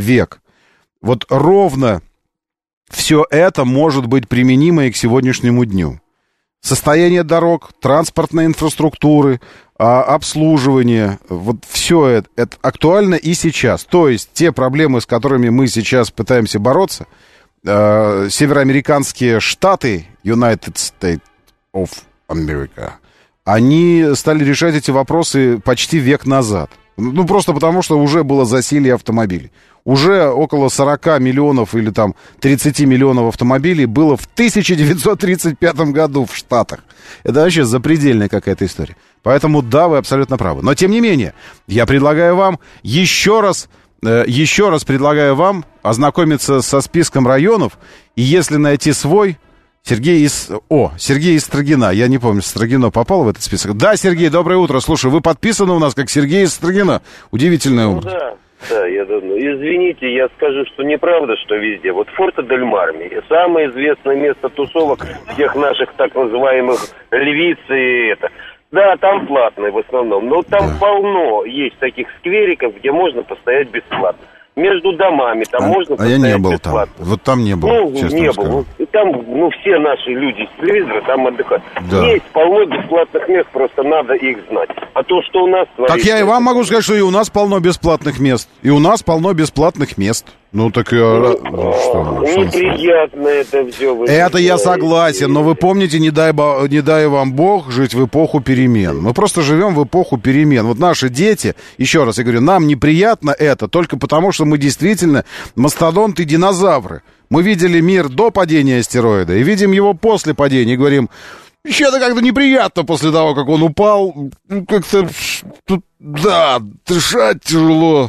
Вот ровно все это может быть применимо и к сегодняшнему дню. Состояние дорог, транспортной инфраструктуры, обслуживание, вот все это актуально и сейчас. То есть те проблемы, с которыми мы сейчас пытаемся бороться, североамериканские штаты, United States of America, они стали решать эти вопросы почти век назад. Ну, просто потому, что уже было засилье автомобилей. Уже около 40 миллионов или там 30 миллионов автомобилей было в 1935 году в Штатах. Это вообще запредельная какая-то история. Поэтому да, вы абсолютно правы. Но тем не менее, я предлагаю вам еще раз предлагаю вам ознакомиться со списком районов. И если найти свой... Сергей из Строгина. Я не помню, Строгино попал в этот список. Да, Сергей, доброе утро. Слушай, вы подписаны у нас как Сергей из Строгина. Удивительная образ. Да, я давно. Извините, я скажу, что неправда, что везде. Вот Форте-дель-Марми, самое известное место тусовок всех наших так называемых львиц и это. Да, там платное в основном, но там полно есть таких сквериков, где можно постоять бесплатно. Между домами там можно постоять я не был бесплатно. Там. Вот там не был, честно не скажу. был. И там, все наши люди с телевизора там отдыхают. Да. Есть полно бесплатных мест, просто надо их знать. А то, что у нас... Так я и вам могу сказать, что и у нас полно бесплатных мест. И у нас полно бесплатных мест. Ну, так и... Неприятно это все. Это я согласен, но вы помните, не дай вам Бог жить в эпоху перемен. Мы просто живем в эпоху перемен. Вот наши дети, еще раз я говорю, нам неприятно это только потому, что мы действительно мастодонты-динозавры. Мы видели мир до падения астероида и видим его после падения и говорим... Еще-то как-то неприятно после того, как он упал. Как-то, да, дышать тяжело.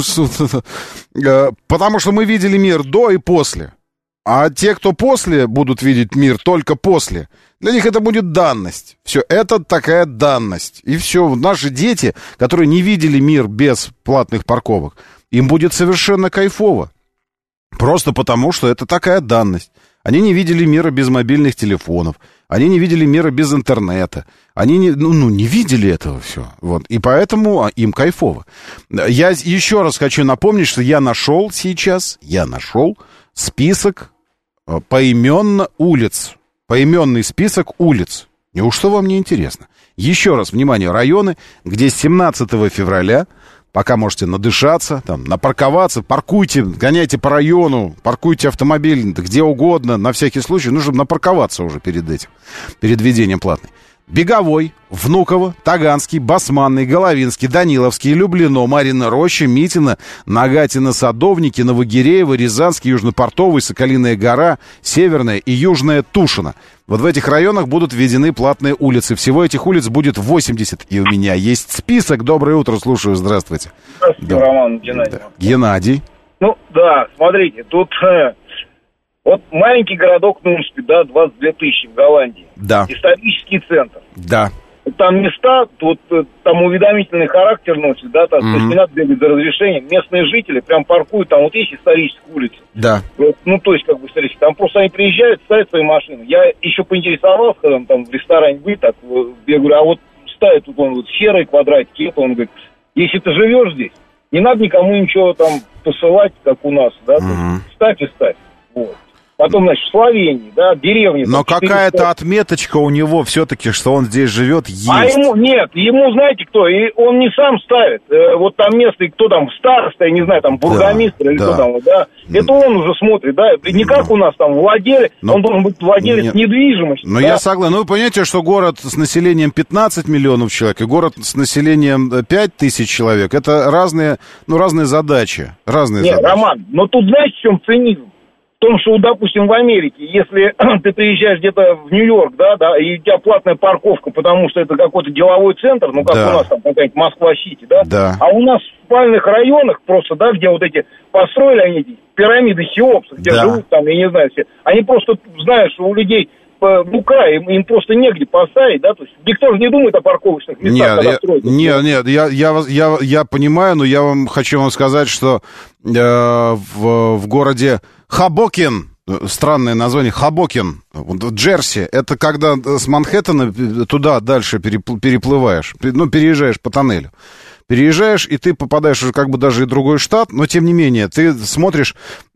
Потому что мы видели мир до и после. А те, кто после будут видеть мир только после, для них это будет данность. Все, это такая данность. И все, наши дети, которые не видели мир без платных парковок, им будет совершенно кайфово. Просто потому, что это такая данность. Они не видели мира без мобильных телефонов. Они не видели мира без интернета. Они не видели этого все. Вот. И поэтому им кайфово. Я еще раз хочу напомнить, что я нашел список поименно улиц. Поименный список улиц. Неужто вам не интересно? Еще раз, внимание, районы, где с 17 февраля... Пока можете надышаться, там, напарковаться, паркуйте, гоняйте по району, паркуйте автомобиль где угодно, на всякий случай, нужно напарковаться уже перед этим, перед введением платной. Беговой, Внуково, Таганский, Басманный, Головинский, Даниловский, Люблино, Марьино Роща, Митино, Нагатино, Садовники, Новогиреево, Рязанский, Южнопортовый, Соколиная гора, Северная и Южная Тушино. Вот в этих районах будут введены платные улицы. Всего этих улиц будет 80. И у меня есть список. Доброе утро, слушаю. Здравствуйте. Здравствуйте, да. Роман, Геннадий. Да. Геннадий. Ну, да, смотрите, тут вот маленький городок Нуншпи, да, 22 тысячи в Голландии. Да. Исторический центр. Да. Там места, вот там уведомительный характер носит, да, там, то есть не надо бегать за разрешением. Местные жители прям паркуют, там вот есть историческая улица. Да. Ну, то есть, как бы, исторически. Там просто они приезжают, ставят свои машины. Я еще поинтересовался, когда там в ресторане были, так, я говорю, а вот ставит тут он вот серые квадратики, это он говорит, если ты живешь здесь, не надо никому ничего там посылать, как у нас, да, ставь и ставь. Вот. Потом, значит, в Словении, да, деревни. Но какая-то отметочка у него все-таки, что он здесь живет, есть. А ему знаете кто? И он не сам ставит. Вот там местный, кто там, староста, я не знаю, там, бургомистр или кто там, да. Это он уже смотрит, да. Не как у нас там владелец, он должен быть владелец недвижимости. Но я согласен. Ну, вы понимаете, что город с населением 15 миллионов человек и город с населением 5 тысяч человек, это разные задачи. Нет, Роман, но тут знаете, в чем цинизм? В том, что, допустим, в Америке, если ты приезжаешь где-то в Нью-Йорк, да, и у тебя платная парковка, потому что это какой-то деловой центр, ну, как у нас там какая-нибудь Москва-Сити, да? А у нас в спальных районах просто, да, где вот эти построили они эти пирамиды Хеопса, где живут там, я не знаю, все, они просто знают, что у людей край, им просто негде поставить, да, то есть никто же не думает о парковочных местах, когда строят. Нет, я понимаю, но я хочу вам сказать, что в городе Хобокин, странное название, Хобокин, в Джерси, это когда с Манхэттена туда дальше переплываешь, переезжаешь по тоннелю. Переезжаешь, и ты попадаешь уже как бы даже и в другой штат, но тем не менее, ты смотришь...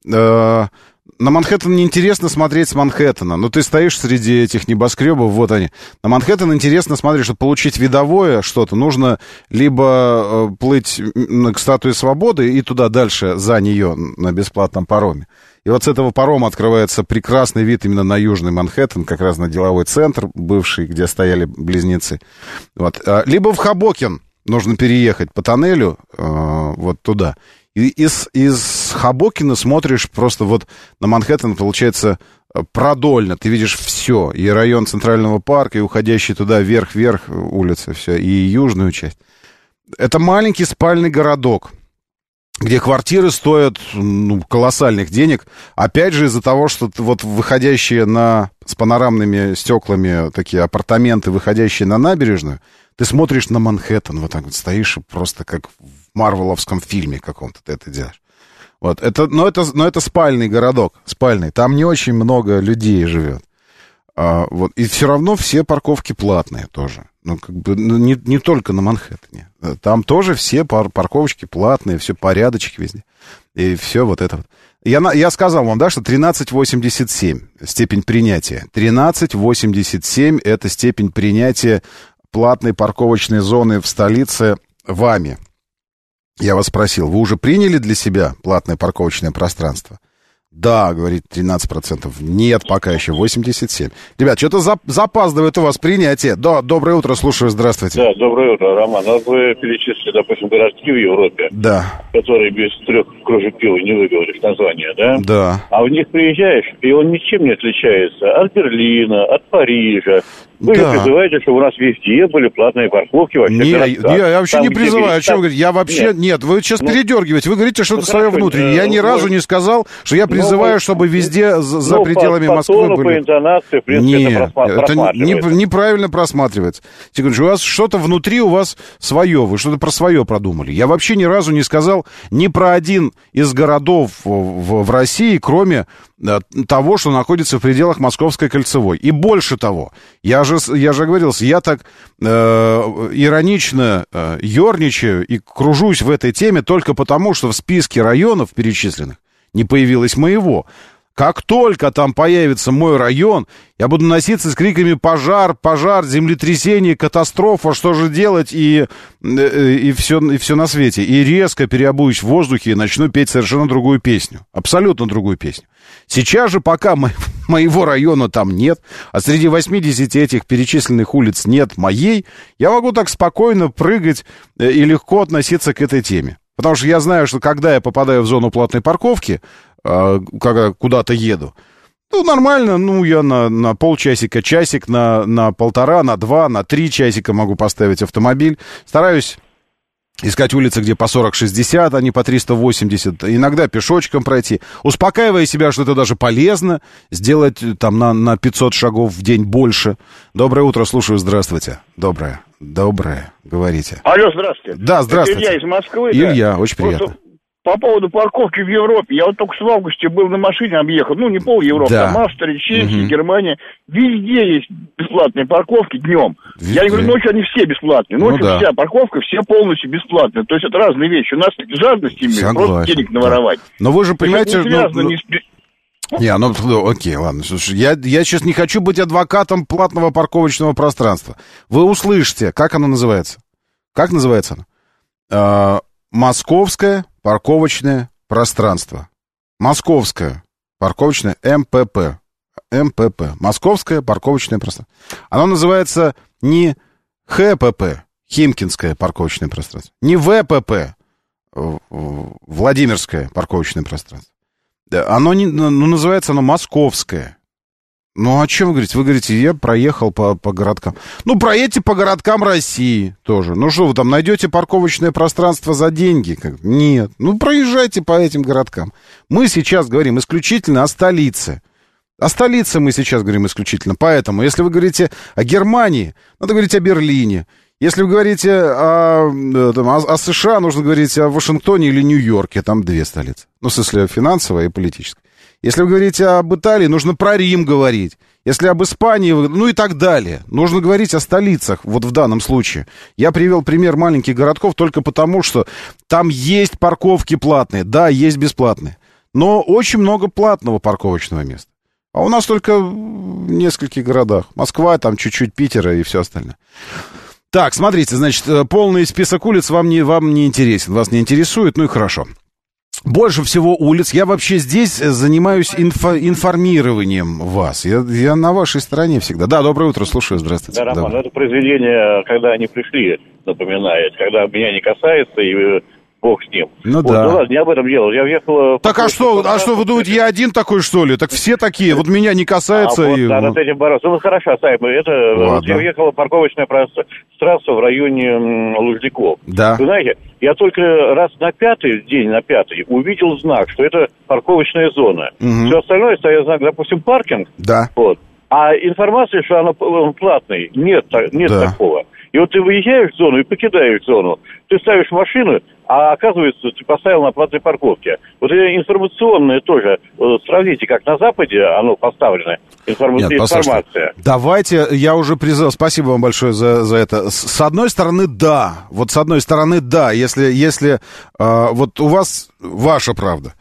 На Манхэттен неинтересно смотреть с Манхэттена. Но ты стоишь среди этих небоскребов, вот они. На Манхэттен интересно смотреть, чтобы получить видовое что-то, нужно либо плыть к Статуе Свободы и туда дальше, за нее, на бесплатном пароме. И вот с этого парома открывается прекрасный вид именно на Южный Манхэттен, как раз на деловой центр бывший, где стояли близнецы. Вот. Либо в Хобокин нужно переехать по тоннелю вот туда. И из Хобокина смотришь просто вот на Манхэттен, получается, продольно. Ты видишь все. И район Центрального парка, и уходящий туда вверх-вверх улицы, все, и южную часть. Это маленький спальный городок, где квартиры стоят колоссальных денег. Опять же, из-за того, что вот выходящие с панорамными стеклами такие апартаменты, выходящие на набережную, ты смотришь на Манхэттен, вот так вот стоишь, и просто как в марвеловском фильме каком-то ты это делаешь. Вот. Это спальный городок, спальный. Там не очень много людей живет. Вот. И все равно все парковки платные тоже. Не только на Манхэттене. Там тоже все парковочки платные, все порядочки везде. И все вот это вот. Я сказал вам, да, что 13,87 степень принятия. 13,87 это степень принятия платной парковочной зоны в столице вами. Я вас спросил, вы уже приняли для себя платное парковочное пространство? Да, говорит 13%. Нет, пока еще 87%. Ребят, что-то запаздывает у вас принятие. Да, доброе утро, слушаю, здравствуйте. Да, доброе утро, Роман. Вот вы перечислили, допустим, городки в Европе, да, которые без 3 кружек пива не выговоришь название, да? Да. А в них приезжаешь, и он ничем не отличается от Берлина, от Парижа. Вы же призываете, чтобы у нас везде были платные парковки вообще. Я вообще не призываю. О чем говорить? Я вообще... Нет, вы сейчас передергиваете. Вы говорите что-то свое внутреннее. Я ни разу не сказал, что я призываю, чтобы везде за пределами Москвы были... по интонации, в принципе, это неправильно просматривается. Секундочку, у вас что-то внутри у вас свое. Вы что-то про свое продумали. Я вообще ни разу не сказал ни про один из городов в России, кроме того, что находится в пределах Московской кольцевой. И больше того, я же оговорился, я так иронично ерничаю и кружусь в этой теме только потому, что в списке районов перечисленных не появилось моего. Как только там появится мой район, я буду носиться с криками «пожар, пожар, землетрясение, катастрофа, что же делать?» и все на свете. И резко переобуюсь в воздухе и начну петь совершенно другую песню. Абсолютно другую песню. Сейчас же, пока моего района там нет, а среди 80 этих перечисленных улиц нет моей, я могу так спокойно прыгать и легко относиться к этой теме. Потому что я знаю, что когда я попадаю в зону платной парковки, когда куда-то еду, ну, нормально, ну, я на полчасика, часик, на полтора, на 2, на 3 часика могу поставить автомобиль. Стараюсь искать улицы, где по 40-60, а не по 380. Иногда пешочком пройти, успокаивая себя, что это даже полезно, сделать там на 500 шагов в день больше. Доброе утро, слушаю, здравствуйте. Доброе, говорите. Алло, здравствуйте. Да, здравствуйте. Это Илья из Москвы. Илья, очень приятно. Просто по поводу парковки в Европе. Я вот только в августе был на машине, объехал. Ну, не пол Европы, да. Там Австрия, Чехия, Германия. Везде есть бесплатные парковки днем. Везде. Я не говорю, ночью они все бесплатные. Ночью вся парковка, все полностью бесплатные. То есть это разные вещи. У нас жадность имеет, просто денег наворовать. Но вы же понимаете... Не связано ни с... окей, ладно. Слушай, я сейчас не хочу быть адвокатом платного парковочного пространства. Вы услышите, как оно называется? Как называется оно? Московское парковочное пространство. Московское парковочное МПП. Московское парковочное пространство. Оно называется не ХПП, Химкинское парковочное пространство, не ВПП, Владимирское парковочное пространство. Оно называется оно Московское. Ну, о чем вы говорите? Вы говорите, я проехал по городкам. Ну, проедьте по городкам России тоже. Ну, что вы там, найдете парковочное пространство за деньги? Нет. Ну, проезжайте по этим городкам. Мы сейчас говорим исключительно о столице. О столице мы сейчас говорим исключительно. Поэтому, если вы говорите о Германии, надо говорить о Берлине. Если вы говорите о США, нужно говорить о Вашингтоне или Нью-Йорке. Там 2 столицы. Ну, в смысле, финансовая и политическая. Если вы говорите об Италии, нужно про Рим говорить. Если об Испании, ну и так далее. Нужно говорить о столицах, вот в данном случае. Я привел пример маленьких городков только потому, что там есть парковки платные. Да, есть бесплатные. Но очень много платного парковочного места. А у нас только в нескольких городах. Москва, там чуть-чуть Питера и все остальное. Так, смотрите, значит, полный список улиц вам не интересен. Вас не интересует, ну и хорошо. Больше всего улиц. Я вообще здесь занимаюсь информированием вас. Я на вашей стороне всегда. Да, доброе утро, слушаю, здравствуйте. Да, Роман, это произведение, когда они пришли, напоминает. Когда меня не касается, и бог с ним. Ну вот, да. Ну ладно, не об этом дело. Я въехал... Так а что вы думаете, я один такой, что ли? Так все такие. Вот меня не касается. Вот, да, над этим бороться. Ну, хорошо, Сайм, вот я въехала парковочное пространство в районе Лужников. Да. Вы знаете, я только раз на 5-й день, увидел знак, что это парковочная зона. Все остальное стоит знак, допустим, паркинг. Да. Вот. А информации, что он платный, нет такого. И вот ты выезжаешь в зону и покидаешь зону. Ты ставишь машину, а оказывается, ты поставил на платной парковке. Вот это информационное тоже. Сравните, как на Западе оно поставлено. Информация. Давайте, я уже призвал. Спасибо вам большое за это. С одной стороны, да. Вот с одной стороны, да. Если вот у вас ваша правда.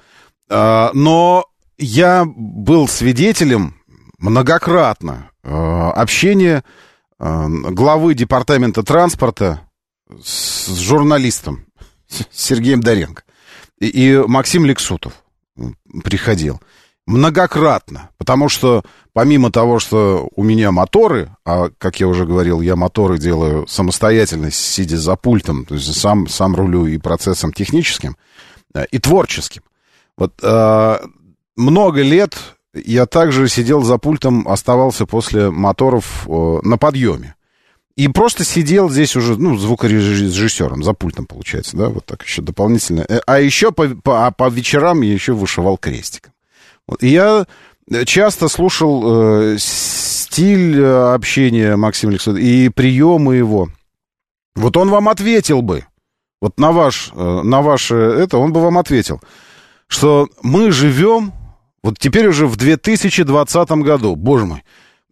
Но я был свидетелем многократно общения главы департамента транспорта с журналистом. Сергеем Доренко. И Максим Лексутов приходил. Многократно. Потому что помимо того, что у меня моторы, а, как я уже говорил, я моторы делаю самостоятельно, сидя за пультом, то есть сам рулю и процессом техническим, и творческим. Вот много лет я также сидел за пультом, оставался после моторов на подъеме. И просто сидел здесь уже, звукорежиссером, за пультом, получается, да, вот так еще дополнительно. А еще по вечерам я еще вышивал крестиком. Вот. И я часто слушал стиль общения Максима Александровича и приемы его. Вот он вам ответил бы, вот на ваше это, он бы вам ответил, что мы живем, вот теперь уже в 2020 году, боже мой,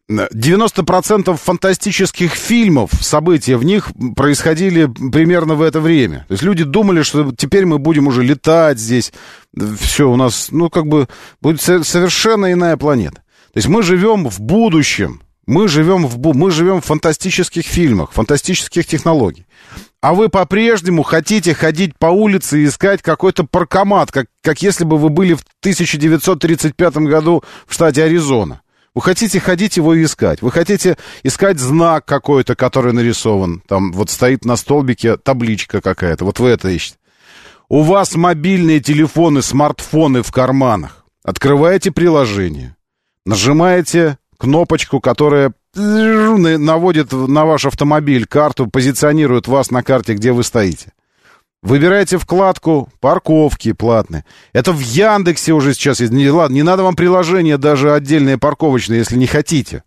90% фантастических фильмов, события в них происходили примерно в это время. То есть люди думали, что теперь мы будем уже летать здесь. Все у нас, будет совершенно иная планета. То есть мы живем в будущем. Мы живем в фантастических фильмах, фантастических технологий. А вы по-прежнему хотите ходить по улице и искать какой-то паркомат, как если бы вы были в 1935 году в штате Аризона. Вы хотите ходить его искать. Вы хотите искать знак какой-то, который нарисован. Там вот стоит на столбике табличка какая-то. Вот вы это ищете. У вас мобильные телефоны, смартфоны в карманах. Открываете приложение. Нажимаете кнопочку, которая наводит на ваш автомобиль карту, позиционирует вас на карте, где вы стоите. Выбираете вкладку «Парковки платные». Это в Яндексе уже сейчас есть. Ладно, не надо вам приложение даже отдельное парковочное, если не хотите.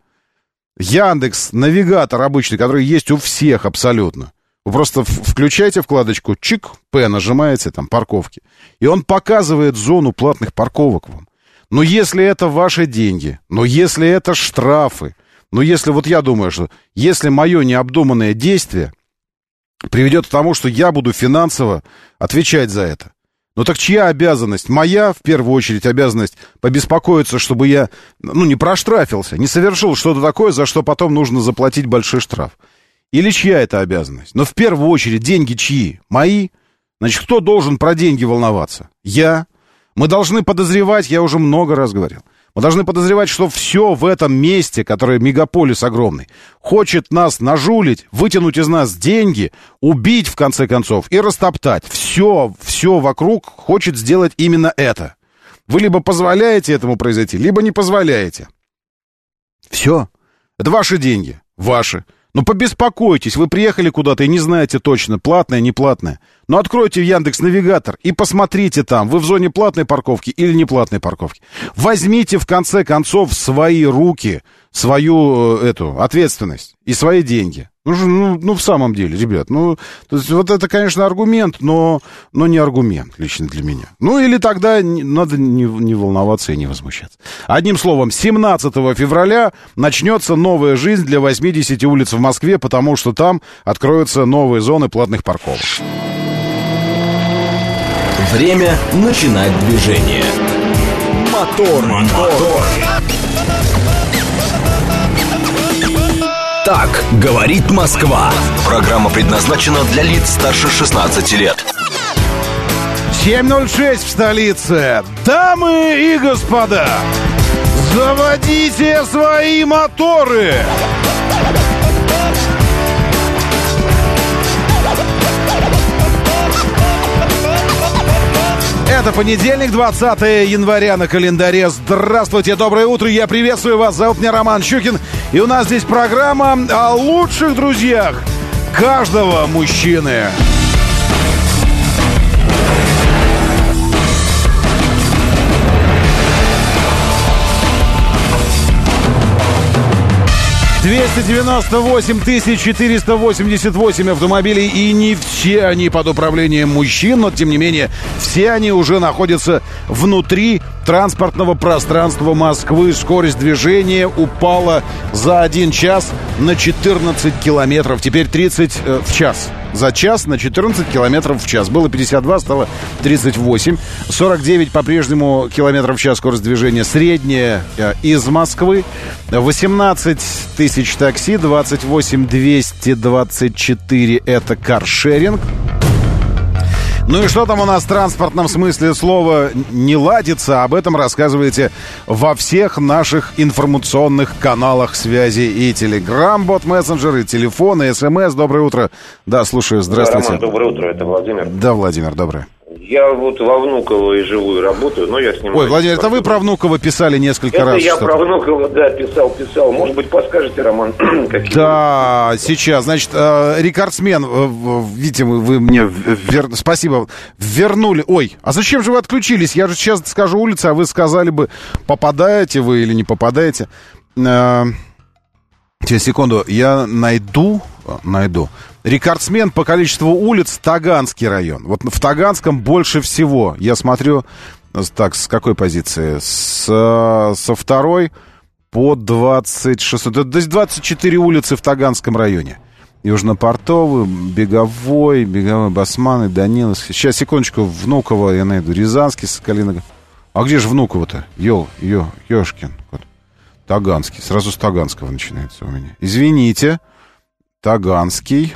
Яндекс, навигатор обычный, который есть у всех абсолютно. Вы просто включаете вкладочку «Чик», «П» нажимаете, там, «Парковки». И он показывает зону платных парковок вам. Но если это ваши деньги, но если это штрафы, но если, вот я думаю, что если мое необдуманное действие приведет к тому, что я буду финансово отвечать за это. Ну так чья обязанность? Моя, в первую очередь, обязанность побеспокоиться, чтобы я, не проштрафился, не совершил что-то такое, за что потом нужно заплатить большой штраф. Или чья это обязанность? Но в первую очередь деньги чьи? Мои? Значит, кто должен про деньги волноваться? Я. Мы должны подозревать, я уже много раз говорил, мы должны подозревать, что все в этом месте, которое мегаполис огромный, хочет нас нажулить, вытянуть из нас деньги, убить, в конце концов, и растоптать. Все вокруг хочет сделать именно это. Вы либо позволяете этому произойти, либо не позволяете. Все. Это ваши деньги. Ваши. Ну, побеспокойтесь, вы приехали куда-то и не знаете точно, платное, не платное. Но откройте Яндекс.Навигатор и посмотрите там, вы в зоне платной парковки или неплатной парковки. Возьмите, в конце концов, в свои руки свою ответственность и свои деньги. В самом деле, ребят, то есть вот это, конечно, аргумент, но не аргумент лично для меня. Или тогда надо не волноваться и не возмущаться. Одним словом, 17 февраля начнется новая жизнь для 80 улиц в Москве, потому что там откроются новые зоны платных парковок. Время начинать движение. Мотор. Так говорит Москва. Программа предназначена для лиц старше 16 лет. 7:06 в столице. Дамы и господа, заводите свои моторы. Это понедельник, 20 января на календаре. Здравствуйте, доброе утро, я приветствую вас. Зовут меня Роман Щукин. И у нас здесь программа о лучших друзьях каждого мужчины. «298 488 автомобилей, и не все они под управлением мужчин, но, тем не менее, все они уже находятся внутри транспортного пространства Москвы. Скорость движения упала за 1 час на 14 километров. Теперь 30 в час. За час на 14 километров в час. Было 52, стало 38. 49 по-прежнему километров в час скорость движения средняя из Москвы. 18 тысяч такси, 28 224 это каршеринг. Ну и что там у нас в транспортном смысле слова не ладится? Об этом рассказывайте во всех наших информационных каналах связи и Телеграм, бот-мессенджер, и телефон, и СМС. Доброе утро. Да, слушаю, здравствуйте. Да, Роман, доброе утро, это Владимир. Да, Владимир, доброе. Я вот во Внуково и живу, и работаю, но я снимаю... Ой, Владимир, это вы про Внуково писали несколько раз? Это я про Внуково, да, писал. Может быть, подскажете, Роман, какие... Да, сейчас, значит, рекордсмен, видите, вы мне, спасибо, вернули. Ой, а зачем же вы отключились? Я же сейчас скажу улицу, а вы сказали бы, попадаете вы или не попадаете. Сейчас, секунду, я найду. Рекордсмен по количеству улиц — Таганский район. Вот в Таганском больше всего. Я смотрю, так, с какой позиции? Со второй по 26. То есть 24 улицы в Таганском районе. Южнопортовый, Беговой, Басманный, Даниловский. Сейчас, секундочку, Внуково я найду. Рязанский, Соколино. А где же Внуково-то? Ёшкин. Таганский. Сразу с Таганского начинается у меня. Извините. Таганский,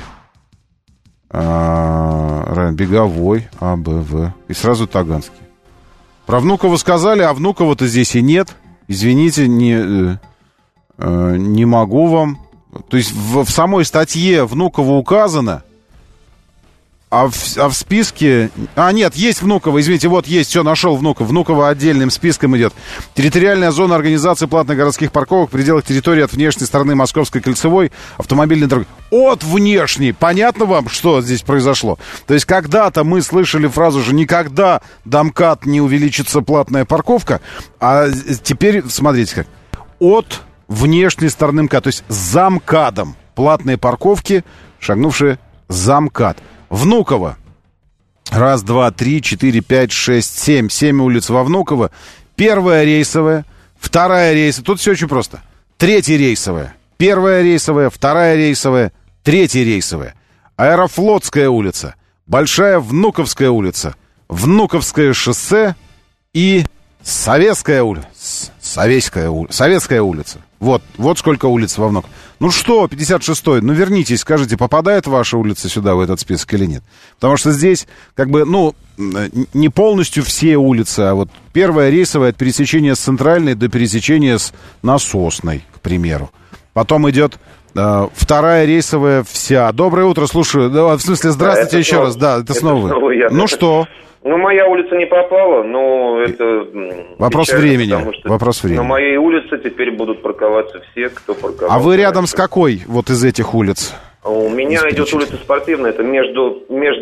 Беговой, АБВ. И сразу Таганский. Про Внуково сказали, а Внуково-то здесь и нет. Извините, не могу вам. То есть в самой статье Внуково указано, а в списке... нет, есть Внуково, извините, вот есть, все, нашел Внуково. Внуково отдельным списком идет. Территориальная зона организации платных городских парковок в пределах территории от внешней стороны Московской кольцевой автомобильной дороги. От внешней. Понятно вам, что здесь произошло? То есть когда-то мы слышали фразу же «никогда до МКАД не увеличится платная парковка», а теперь, смотрите как, от внешней стороны МКАД, то есть за МКАДом платные парковки, шагнувшие за МКАД. Внуково. 1, 2, 3, 4, 5, 6, 7. 7 улиц во Внуково. Первая рейсовая, вторая рейсовая. Тут все очень просто. Третья рейсовая. Первая рейсовая, вторая рейсовая, третья рейсовая. Аэрофлотская улица. Большая Внуковская улица. Внуковское шоссе и Советская улица. Советская улица. Вот сколько улиц во Внуково. Ну что, 56-й, ну вернитесь, скажите, попадает ваша улица сюда, в этот список или нет? Потому что здесь, как бы, не полностью все улицы, а вот первая рейсовая от пересечения с Центральной до пересечения с Насосной, к примеру. Потом идет вторая рейсовая вся. Доброе утро, слушаю. В смысле, здравствуйте еще раз. Да, это снова вы. Ну что? Ну, моя улица не попала, но это... Вопрос времени. На моей улице теперь будут парковаться все, кто парковался. А вы рядом с какой вот из этих улиц? У меня идет улица Спортивная, это между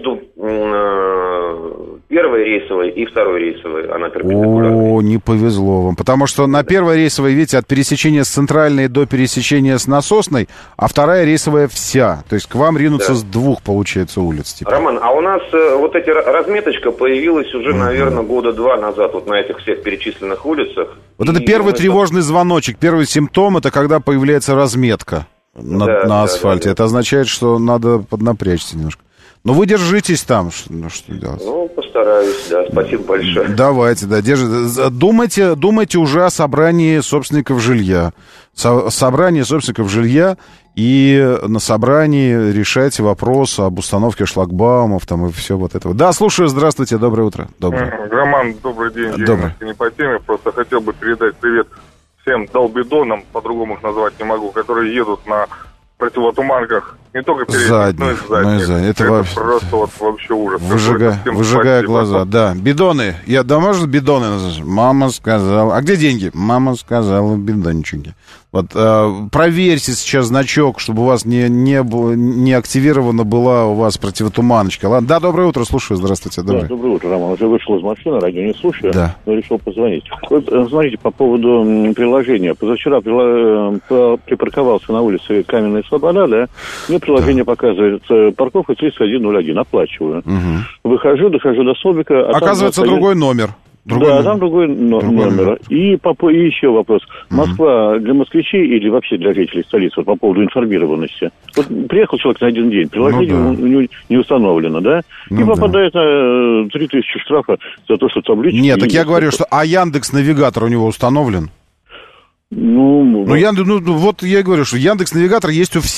первой рейсовой и второй рейсовой, она перпендикулярная. О, не повезло вам, потому что на первой рейсовой, видите, от пересечения с Центральной до пересечения с Насосной, а вторая рейсовая вся, то есть к вам ринуться с двух, получается, улиц. Типа. Роман, а у нас вот эта разметочка появилась уже, наверное, года 2 назад, вот на этих всех перечисленных улицах. Вот это первый тревожный звоночек, первый симптом, это когда появляется разметка на асфальте. Это означает, что надо поднапрячься немножко. Но вы держитесь там. Что делать? Ну, постараюсь, да. Спасибо большое. Давайте, да, держитесь. Думайте уже о собрании собственников жилья. Собрании собственников жилья, и на собрании решайте вопрос об установке шлагбаумов там и все вот этого. Да, слушаю, здравствуйте, доброе утро. Доброе. Роман, добрый день. Добрый. Не по теме, просто хотел бы передать привет всем долбидонам, по-другому их назвать не могу, которые едут на противотуманках, не только передних, но и задних. Это просто вот вообще ужас. Выжигая глаза, да. Бидоны. Можно бидоны назвать? Мама сказала. А где деньги? Мама сказала, бидончики. Вот проверьте сейчас значок, чтобы у вас не активирована была у вас противотуманочка. Ладно, да, доброе утро, слушаю, здравствуйте. Да, доброе утро, Роман. Уже вышел из машины, радио не слушаю, но решил позвонить. Вот, смотрите, по поводу приложения. Позавчера припарковался на улице Каменная Слобода, да? Мне приложение показывает парковка 3101, оплачиваю. Выхожу, дохожу до столбика. Оказывается, другой номер. Там другой номер. И еще вопрос. Москва для москвичей или вообще для жителей столицы, вот по поводу информированности? Вот приехал человек на один день, приложение у него не установлено, да? И попадает на 3000 штрафа за то, что таблички... Нет, так я говорю, что... А Яндекс.Навигатор у него установлен? Вот я и говорю, что Яндекс.Навигатор есть у всех.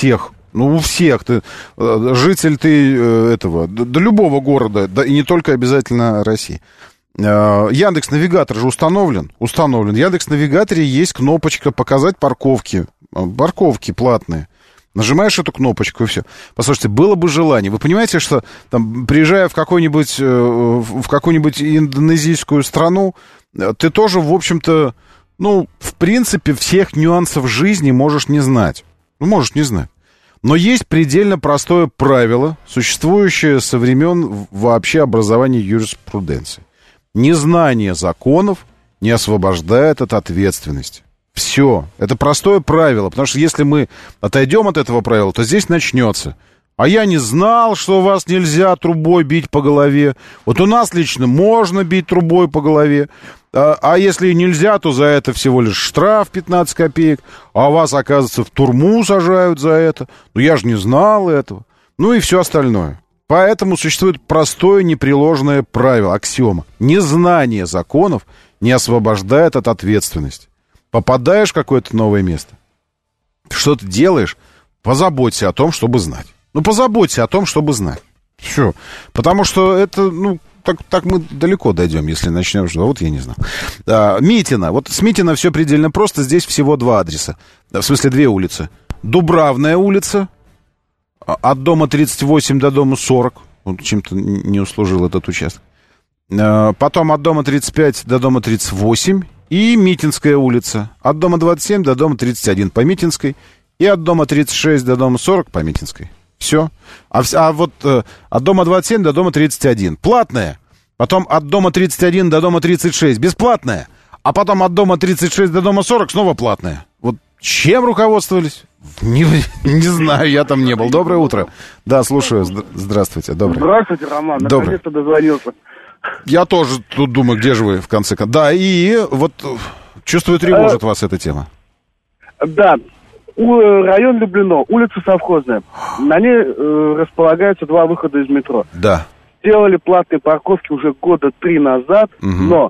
Ну, у всех. Житель этого, до любого города, да, и не только обязательно России. Яндекс.Навигатор же установлен. В Яндекс.Навигаторе есть кнопочка «Показать парковки». Парковки платные. Нажимаешь эту кнопочку, и все. Послушайте, было бы желание. Вы понимаете, что там, приезжая в какую-нибудь индонезийскую страну, ты тоже, в общем-то, ну, в принципе, всех нюансов жизни можешь не знать. Ну, можешь не знать. Но есть предельно простое правило, существующее со времен вообще образования юриспруденции. Незнание законов не освобождает от ответственности. Все. Это простое правило, потому что если мы отойдем от этого правила, то здесь начнется. А я не знал, что у вас нельзя трубой бить по голове. Вот у нас лично можно бить трубой по голове. А если нельзя, то за это всего лишь штраф 15 копеек. А вас, оказывается, в тюрьму сажают за это. Ну, я же не знал этого. Ну и все остальное. Поэтому существует простое непреложное правило, аксиома. Незнание законов не освобождает от ответственности. Попадаешь в какое-то новое место, что ты делаешь, позаботься о том, чтобы знать. Ну, позаботься о том, чтобы знать. Все. Потому что это, ну, так мы далеко дойдем, если начнем, что вот я не знал. Митина. Вот с Митина все предельно просто. Здесь всего 2 адреса. В смысле, 2 улицы. Дубравная улица. От дома 38 до дома 40. Вот чем-то не услужил этот участок. Потом от дома 35 до дома 38. И Митинская улица. От дома 27 до дома 31 по Митинской. И от дома 36 до дома 40 по Митинской. Все. А вот от дома 27 до дома 31 платная. Потом от дома 31 до дома 36 бесплатная. А потом от дома 36 до дома 40 снова платная. Вот чем руководствовались? Не знаю, я там не был. Доброе утро. Да, слушаю. Здравствуйте. Доброе. Здравствуйте, Роман. Наконец-то дозвонился. Я тоже тут думаю, где же вы в конце концов. Да, и вот чувствую, тревожит вас эта тема. Да. Район Люблино, улица Совхозная. На ней располагаются 2 выхода из метро. Да. Сделали платные парковки уже 3 года назад, но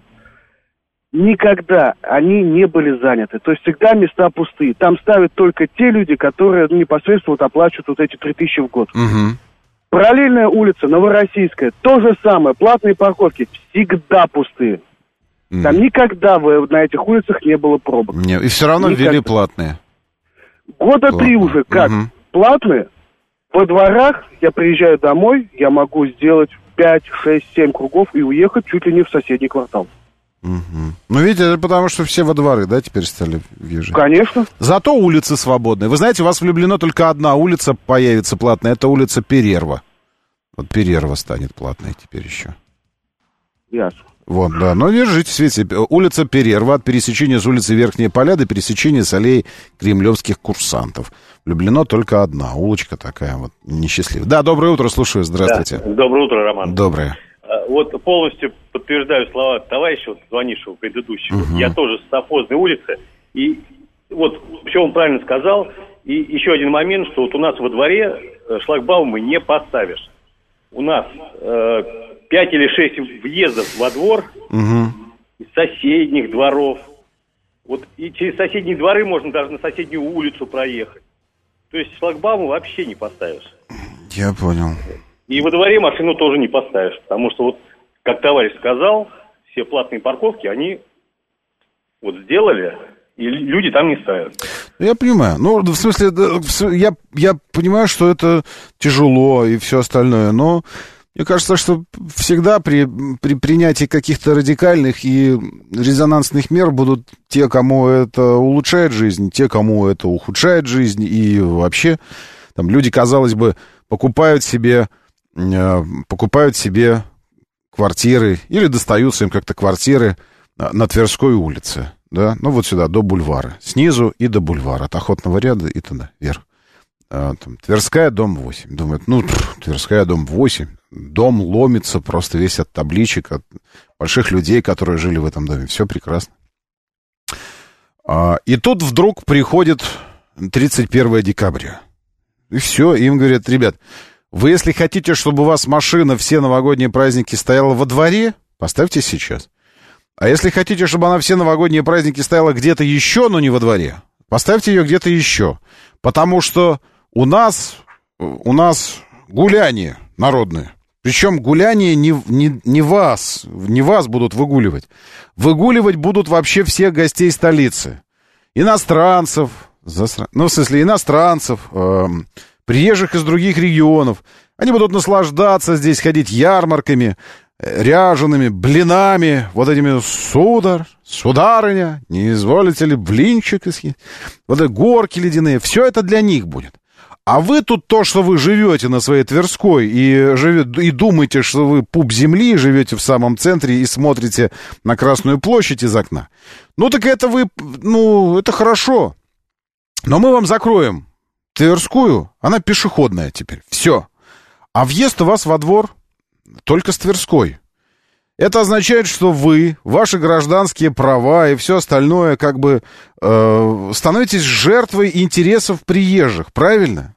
никогда они не были заняты. То есть всегда места пустые. Там ставят только те люди, которые непосредственно вот оплачивают вот эти 3000 в год. Параллельная улица, Новороссийская, то же самое. Платные парковки всегда пустые. Там никогда на этих улицах не было пробок. Нет, и все равно ввели платные. 3 года уже как платные. Во дворах я приезжаю домой, я могу сделать 5, 6, 7 кругов и уехать чуть ли не в соседний квартал. Ну, видите, это потому что все во дворы, да, теперь стали въезжать? Конечно. Зато улицы свободные. Вы знаете, у вас в Люблино только одна улица появится платная, это улица Перерва. Вот Перерва станет платной теперь еще. Ясно. Вот, да, но держитесь, видите, улица Перерва от пересечения с улицы Верхние Поля до пересечения с аллеей кремлевских курсантов. В Люблино только одна улочка такая вот несчастливая. Да, доброе утро, слушаю, здравствуйте. Да, доброе утро, Роман. Доброе. Вот полностью подтверждаю слова товарища, вот, звонившего предыдущего. Я тоже с Совхозной улицы. И вот, все он правильно сказал. И еще один момент, что вот у нас во дворе шлагбаумы не поставишь. У нас 5 или 6 въездов во двор из соседних дворов. Вот и через соседние дворы можно даже на соседнюю улицу проехать. То есть шлагбаумы вообще не поставишь. Я понял. И во дворе машину тоже не поставишь, потому что вот, как товарищ сказал, все платные парковки, они вот сделали, и люди там не ставят. Я понимаю. Ну, в смысле, я понимаю, что это тяжело и все остальное, но мне кажется, что всегда при принятии каких-то радикальных и резонансных мер будут те, кому это улучшает жизнь, те, кому это ухудшает жизнь, и вообще там люди, казалось бы, покупают себе квартиры или достаются им как-то квартиры на Тверской улице, да, ну вот сюда, до бульвара, снизу и до бульвара, от Охотного ряда и туда, вверх. Там, Тверская, дом 8. Думают, Тверская, дом 8. Дом ломится просто весь от табличек, от больших людей, которые жили в этом доме. Все прекрасно. И тут вдруг приходит 31 декабря. И все, им говорят, ребят, вы если хотите, чтобы у вас машина все новогодние праздники стояла во дворе, поставьте сейчас. А если хотите, чтобы она все новогодние праздники стояла где-то еще, но не во дворе, поставьте ее где-то еще. Потому что у нас гуляние народное. Причем гуляние не вас будут выгуливать. Выгуливать будут вообще всех гостей столицы. Иностранцев, приезжих из других регионов. Они будут наслаждаться здесь, ходить ярмарками, ряжеными, блинами, вот этими сударыня, не изволите ли блинчик съесть? Вот эти горки ледяные, все это для них будет. А вы тут то, что вы живете на своей Тверской и думаете, что вы пуп земли, живете в самом центре и смотрите на Красную площадь из окна. Ну так это это хорошо. Но мы вам закроем Тверскую, она пешеходная теперь, все. А въезд у вас во двор только с Тверской. Это означает, что вы, ваши гражданские права и все остальное становитесь жертвой интересов приезжих, правильно?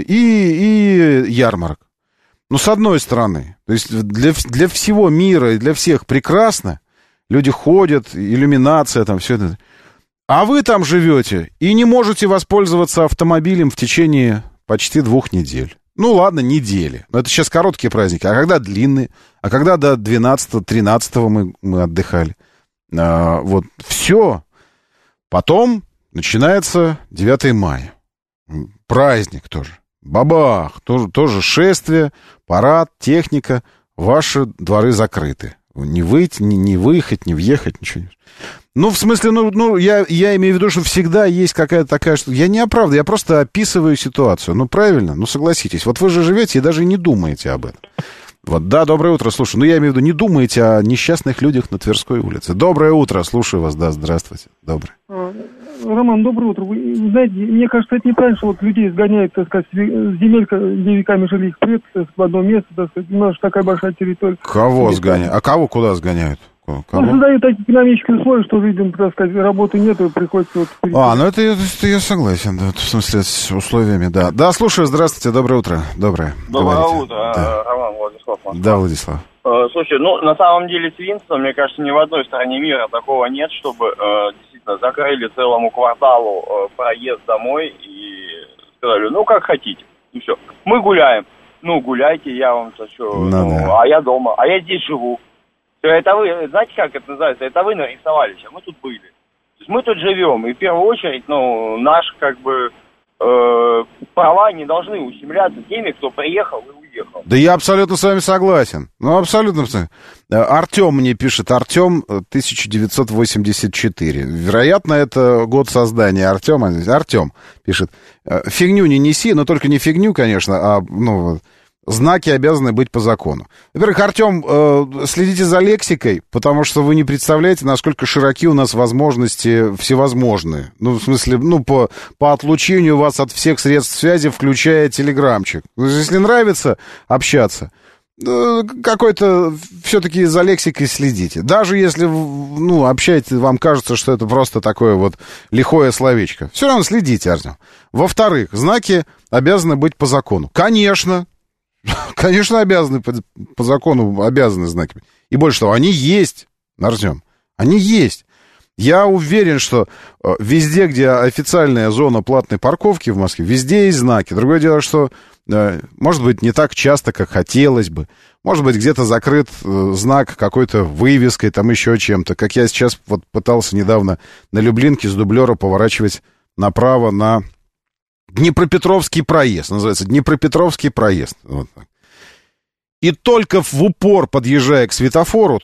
И ярмарок. Ну, с одной стороны, то есть для всего мира и для всех прекрасно. Люди ходят, иллюминация, там все это. А вы там живете и не можете воспользоваться автомобилем в течение почти 2 недель. Ну, ладно, недели. Но это сейчас короткие праздники. А когда длинные? А когда до 12-13 мы отдыхали? Вот, все. Потом начинается 9 мая. Праздник тоже. Бабах. Тоже шествие, парад, техника. Ваши дворы закрыты. Не выйти, не выехать, не въехать, ничего. Ну, в смысле, я имею в виду, что всегда есть какая-то такая... Я не оправдываю, я просто описываю ситуацию. Ну, правильно? Ну, согласитесь. Вот вы же живете и даже не думаете об этом. Вот, да, доброе утро, слушай. Ну, я имею в виду, не думайте о несчастных людях на Тверской улице. Доброе утро, слушаю вас, да, здравствуйте. Доброе. Роман, доброе утро. Вы знаете, мне кажется, это неправильно, что вот людей сгоняют, так сказать, с земель, где веками жили их предки, в одно место, так сказать. У нас такая большая территория. Кого сгоняют? А кого куда сгоняют? Ну, создают такие экономические условия, что людям, так сказать, работы нет, и приходится... это я согласен, да, в смысле, с условиями, да. Да, слушаю, здравствуйте, доброе утро. Доброе утро, да. Роман, Владислав. Да, Владислав. Слушай, на самом деле свинство, мне кажется, ни в одной стране мира такого нет, чтобы действительно закрыли целому кварталу проезд домой и сказали, как хотите, и все. Мы гуляем. Гуляйте, я вам сочу, а я дома, а я здесь живу. Это вы, знаете, как это называется? Это вы нарисовались, а мы тут были. То есть мы тут живем, и в первую очередь, наши, права не должны ущемляться теми, кто приехал и уехал. Да я абсолютно с вами согласен. Абсолютно. Артем мне пишет, Артем 1984. Вероятно, это год создания Артема. Артем пишет, фигню не неси, но только не фигню, конечно, знаки обязаны быть по закону. Во-первых, Артем, следите за лексикой, потому что вы не представляете, насколько широки у нас возможности всевозможные. В смысле, по отлучению вас от всех средств связи, включая телеграмчик. Если нравится общаться, какой-то все-таки за лексикой следите. Даже если, общаетесь, вам кажется, что это просто такое вот лихое словечко. Все равно следите, Артем. Во-вторых, знаки обязаны быть по закону. Конечно, обязаны, по закону обязаны знаки. И больше того, они есть, Артем, они есть. Я уверен, что везде, где официальная зона платной парковки в Москве, везде есть знаки. Другое дело, что, может быть, не так часто, как хотелось бы. Может быть, где-то закрыт знак какой-то вывеской, там еще чем-то. Как я сейчас пытался недавно на Люблинке с дублера поворачивать направо на Днепропетровский проезд. Называется Днепропетровский проезд. Вот так. И только в упор подъезжая к светофору,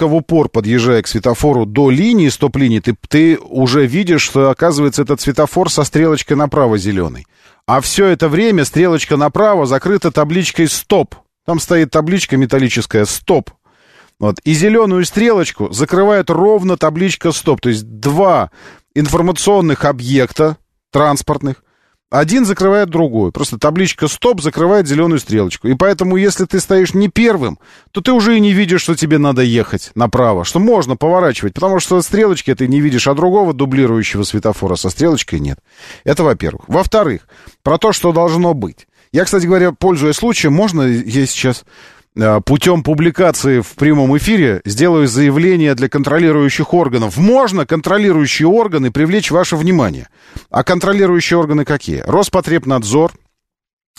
до линии, стоп-линии, ты уже видишь, что, оказывается, этот светофор со стрелочкой направо зеленый. А все это время стрелочка направо закрыта табличкой «Стоп». Там стоит табличка металлическая «Стоп». Вот. И зеленую стрелочку закрывает ровно табличка «Стоп». То есть 2 информационных объекта транспортных. Один закрывает другой. Просто табличка «Стоп» закрывает зеленую стрелочку. И поэтому, если ты стоишь не первым, то ты уже и не видишь, что тебе надо ехать направо. Что можно поворачивать, потому что стрелочки ты не видишь, а другого дублирующего светофора со стрелочкой нет. Это во-первых. Во-вторых, про то, что должно быть. Я, кстати говоря, пользуясь случаем, можно я сейчас путем публикации в прямом эфире сделаю заявление для контролирующих органов. Можно контролирующие органы привлечь ваше внимание. А контролирующие органы какие? Роспотребнадзор,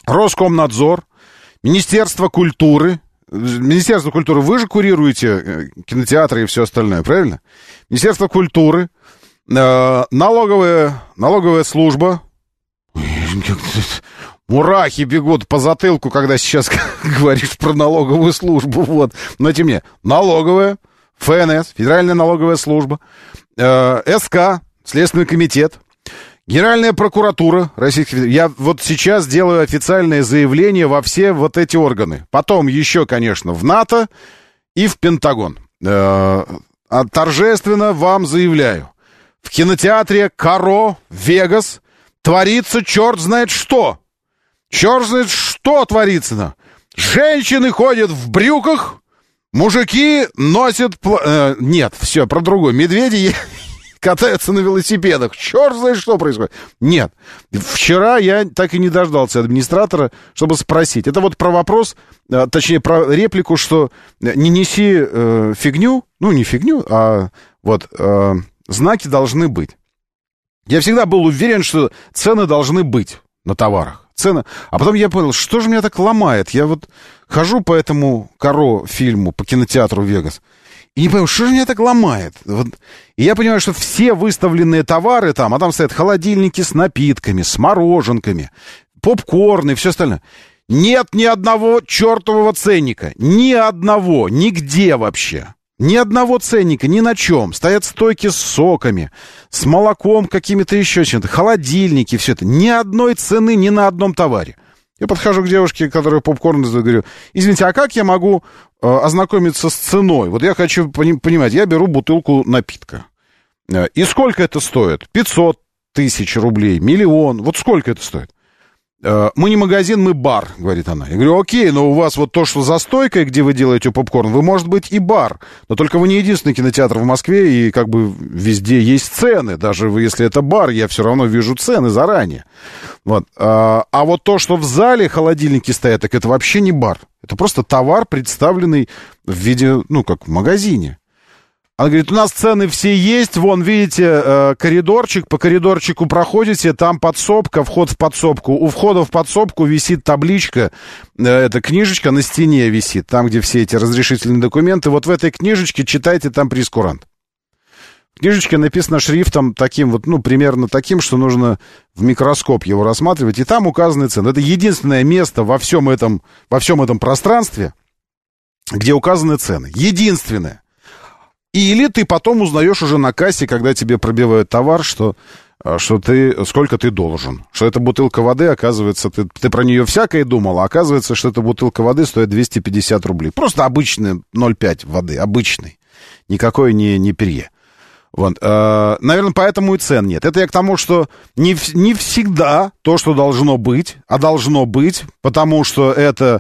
Роскомнадзор, Министерство культуры. Министерство культуры, вы же курируете кинотеатры и все остальное, правильно? Министерство культуры, налоговая служба. Мурахи бегут по затылку, когда сейчас говоришь про налоговую службу. Вот. Но тем не менее, налоговая, ФНС, Федеральная налоговая служба, СК, Следственный комитет, Генеральная прокуратура Российской Федерации. Я вот сейчас делаю официальное заявление во все вот эти органы. Потом еще, конечно, в НАТО и в Пентагон. Торжественно вам заявляю. В кинотеатре «Каро» Вегас творится черт знает что. Черт знает что творится. Женщины ходят в брюках, мужики носят... Нет, все, про другое. Медведи... катаются на велосипедах. Черт знает, что происходит. Нет. Вчера я так и не дождался администратора, чтобы спросить. Это вот про вопрос, точнее, про реплику, что не неси фигню. Ну, не фигню, а вот знаки должны быть. Я всегда был уверен, что цены должны быть на товарах. Цены. А потом я понял, что же меня так ломает. Я вот хожу по этому «Каро» фильму, по кинотеатру «Вегас», и не понимаю, что же меня так ломает. Вот. И я понимаю, что все выставленные товары там, а там стоят холодильники с напитками, с мороженками, попкорн и все остальное. Нет ни одного чертового ценника. Ни одного. Нигде вообще. Ни одного ценника, ни на чем. Стоят стойки с соками, с молоком, какими-то еще чем-то. Холодильники, все это. Ни одной цены ни на одном товаре. Я подхожу к девушке, которая попкорн издает, говорю: извините, а как я могу ознакомиться с ценой? Вот я хочу понимать, я беру бутылку напитка. И сколько это стоит? 500 тысяч рублей, миллион. Вот сколько это стоит? Мы не магазин, мы бар, говорит она. Я говорю: окей, но у вас вот то, что за стойкой, где вы делаете попкорн, вы, может быть, и бар. Но только вы не единственный кинотеатр в Москве, и как бы везде есть цены. Даже если это бар, я все равно вижу цены заранее. Вот. А вот то, что в зале холодильники стоят, так это вообще не бар. Это просто товар, представленный в виде, ну, как в магазине. Она говорит: у нас цены все есть, вон, видите, коридорчик, по коридорчику проходите, там подсобка, вход в подсобку. У входа в подсобку висит табличка, эта книжечка на стене висит, там, где все эти разрешительные документы. Вот в этой книжечке читайте, там прейскурант. В книжечке написано шрифтом таким вот, ну, примерно таким, что нужно в микроскоп его рассматривать, и там указаны цены. Это единственное место во всем этом пространстве, где указаны цены. Единственное. Или ты потом узнаешь уже на кассе, когда тебе пробивают товар, что сколько ты должен. Что эта бутылка воды, оказывается, ты про нее всякое думал, а оказывается, что эта бутылка воды стоит 250 рублей. Просто обычный 0,5 воды, обычный. Никакой не перье. Вот. Наверное, поэтому и цен нет. Это я к тому, что не всегда то, что должно быть, а должно быть, потому что это,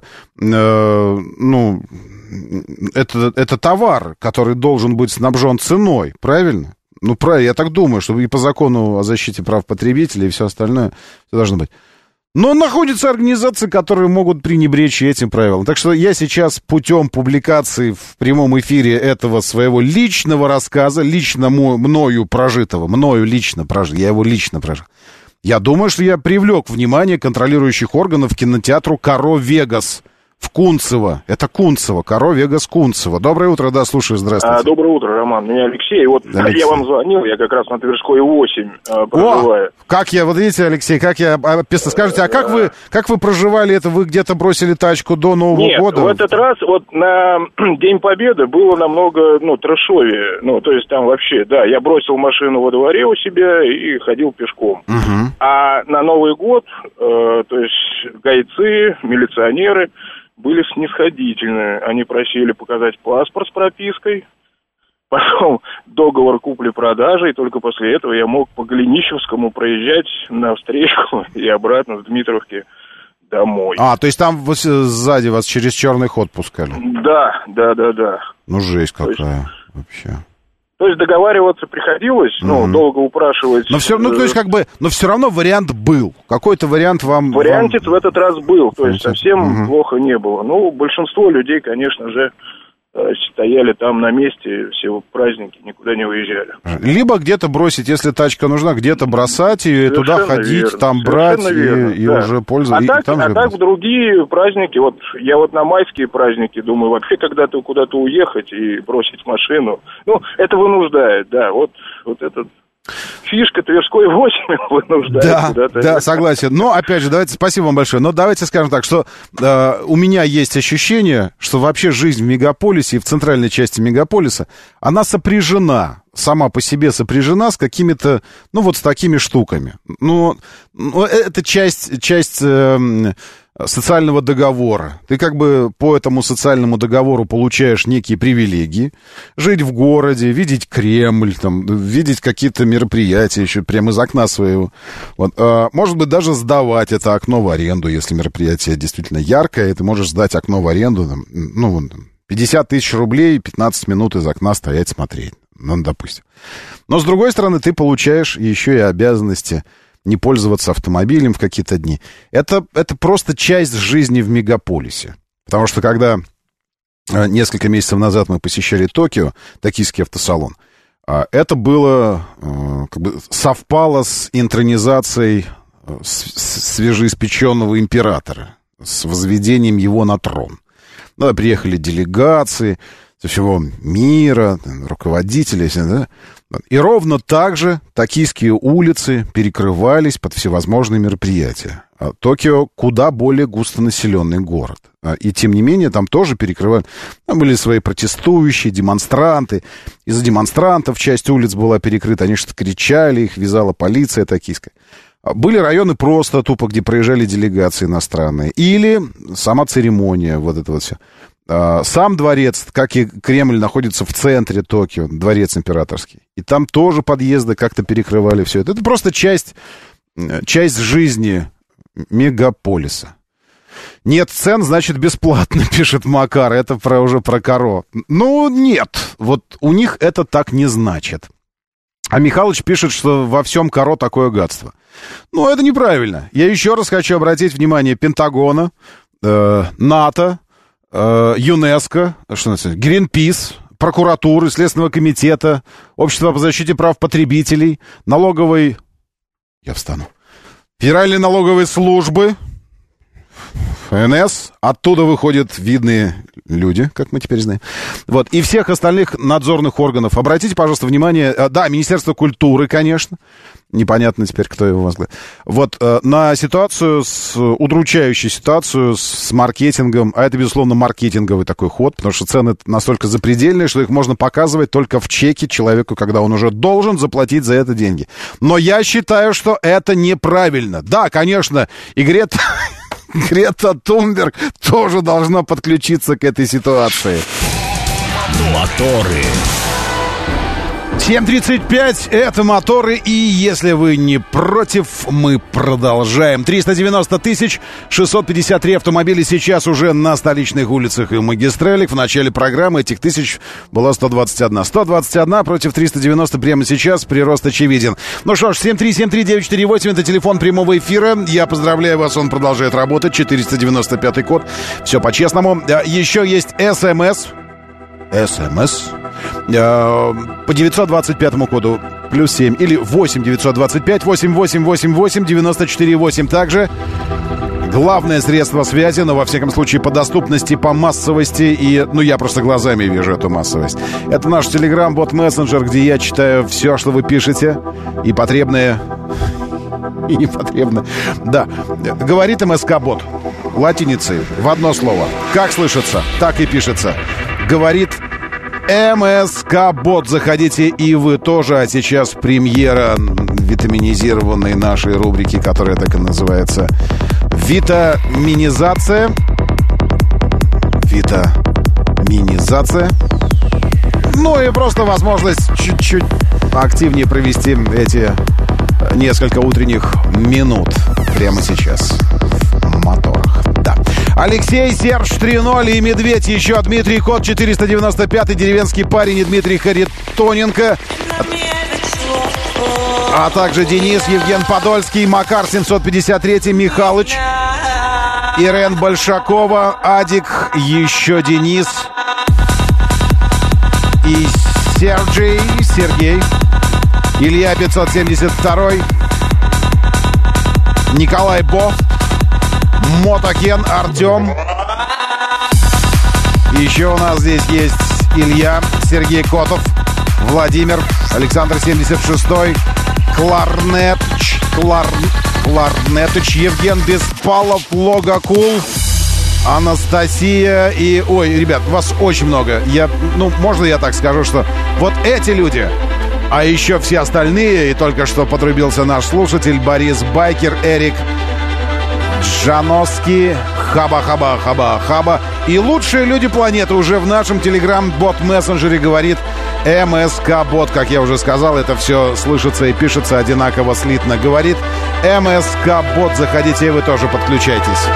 это товар, который должен быть снабжен ценой, правильно? Ну, правильно, я так думаю, что и по закону о защите прав потребителей и все остальное все должно быть. Но находятся организации, которые могут пренебречь этим правилам. Так что я сейчас путем публикации в прямом эфире этого своего личного рассказа, лично мною лично прожитого, я его лично прожил, я думаю, что я привлек внимание контролирующих органов к кинотеатру «Каро Вегас» в Кунцево. Это Кунцево. «Каро Вегас» Кунцево. Доброе утро, да, слушаю, здравствуйте. Доброе утро, Роман. Меня Алексей. Вот Алексей. Я вам звонил, я как раз на Тверской 8 проживаю. Вот видите, Алексей, скажите, а как вы проживали это? Вы где-то бросили тачку до Нового года? В этот раз вот на День Победы было намного, трэшовее. То есть там вообще, да, я бросил машину во дворе у себя и ходил пешком. Угу. А на Новый год, то есть гайцы, милиционеры были снисходительны. Они просили показать паспорт с пропиской, потом договор купли-продажи, и только после этого я мог по Голенищевскому проезжать на встречку и обратно в Дмитровке домой. То есть там сзади вас через черный ход пускали? Да. Ну, жесть какая вообще. То есть договариваться приходилось, долго упрашивать. Но все равно вариант был. Какой-то вариант вам... Вариантец в этот раз был, то есть совсем плохо не было. Большинство людей, конечно же, стояли там на месте все праздники, никуда не уезжали. Либо где-то бросить, если тачка нужна, где-то бросать и туда ходить, верно, там брать и уже пользоваться. А так в другие праздники, вот я вот на майские праздники думаю, вообще когда-то куда-то уехать и бросить машину, ну, это вынуждает, да, вот этот... Фишка Тверской 8 вынуждает. Да, согласен. Но, опять же, спасибо вам большое. Но давайте скажем так, что у меня есть ощущение, что вообще жизнь в мегаполисе и в центральной части мегаполиса, она сопряжена, сама по себе сопряжена с какими-то, ну, вот с такими штуками. Ну это часть социального договора. Ты как бы по этому социальному договору получаешь некие привилегии. Жить в городе, видеть Кремль, там, видеть какие-то мероприятия еще прямо из окна своего. Вот. Может быть, даже сдавать это окно в аренду, если мероприятие действительно яркое, ты можешь сдать окно в аренду, там, ну, 50 тысяч рублей, 15 минут из окна стоять, смотреть. Ну, допустим. Но, с другой стороны, ты получаешь еще и обязанности не пользоваться автомобилем в какие-то дни. Это просто часть жизни в мегаполисе. Потому что когда несколько месяцев назад мы посещали Токио, токийский автосалон, это было, как бы совпало с интронизацией свежеиспеченного императора, с возведением его на трон. Да, приехали делегации со всего мира, руководители, да? И ровно так же токийские улицы перекрывались под всевозможные мероприятия. Токио куда более густонаселенный город. И тем не менее там тоже перекрывали. Там были свои протестующие, демонстранты. Из-за демонстрантов часть улиц была перекрыта. Они что-то кричали, их вязала полиция токийская. Были районы просто тупо, где проезжали делегации иностранные. Или сама церемония, вот это вот все. Сам дворец, как и Кремль, находится в центре Токио, дворец императорский. И там тоже подъезды как-то перекрывали все это. Это просто часть жизни мегаполиса. Нет цен, значит, бесплатно, пишет Макар. Это уже про коро. Ну, нет. Вот у них это так не значит. А Михалыч пишет, что во всем коро такое гадство. Ну, это неправильно. Я еще раз хочу обратить внимание Пентагона, НАТО, ЮНЕСКО, что называется, Гринпис, прокуратуры, Следственного комитета, Общества по защите прав потребителей, налоговой... Я встану. Федеральной налоговой службы, ФНС, оттуда выходят видные люди, как мы теперь знаем. Вот, и всех остальных надзорных органов. Обратите, пожалуйста, внимание, да, Министерство культуры, конечно. Непонятно теперь, кто его возглавит. Вот, на ситуацию, удручающую ситуацию с маркетингом. А это, безусловно, маркетинговый такой ход, потому что цены настолько запредельные, что их можно показывать только в чеке человеку, когда он уже должен заплатить за это деньги. Но я считаю, что это неправильно. Да, конечно, и Грета Тунберг тоже должна подключиться к этой ситуации. Моторы. 7:35, это моторы, и если вы не против, мы продолжаем. 390 653 автомобиля сейчас уже на столичных улицах и магистралях. В начале программы этих тысяч была 121. 121 против 390 прямо сейчас, прирост очевиден. Ну что ж, 7373948, это телефон прямого эфира. Я поздравляю вас, он продолжает работать. 495 код, все по-честному. Еще есть СМС. По 925 коду +7 или 8 925 8888 948. Также главное средство связи, но во всяком случае по доступности, по массовости и, ну, я просто глазами вижу эту массовость. Это наш Telegram-бот мессенджер, где я читаю все, что вы пишете, и потребное, и непотребное. Да, говорит МСК-бот латиницей в одно слово. Как слышится, так и пишется. Говорит МСК-бот. Заходите и вы тоже. А сейчас премьера витаминизированной нашей рубрики, которая так и называется «Витаминизация». Витаминизация. Ну и просто возможность чуть-чуть активнее провести эти несколько утренних минут прямо сейчас в моторах. Да. Алексей, Серж 3.0 и Медведь еще. Дмитрий Кот 495, деревенский парень и Дмитрий Харитоненко. А также Денис, Евген Подольский, Макар 753, Михалыч, Ирен Большакова, Адик, еще Денис. и Сергей, Илья 572, Николай Бо, Мотокен, Артем. Еще у нас здесь есть Илья, Сергей Котов, Владимир, Александр 76, Кларнетыч, Евген Беспалов, Логокул, Анастасия и... Ой, ребят, вас очень много. Можно я так скажу, что вот эти люди, а еще все остальные, и только что подрубился наш слушатель Борис Байкер, Эрик Джановский, Хаба. И лучшие люди планеты уже в нашем телеграм-бот-мессенджере говорит МСК-бот. Как я уже сказал, это все слышится и пишется одинаково слитно. Говорит МСК-бот. Заходите, и вы тоже подключайтесь.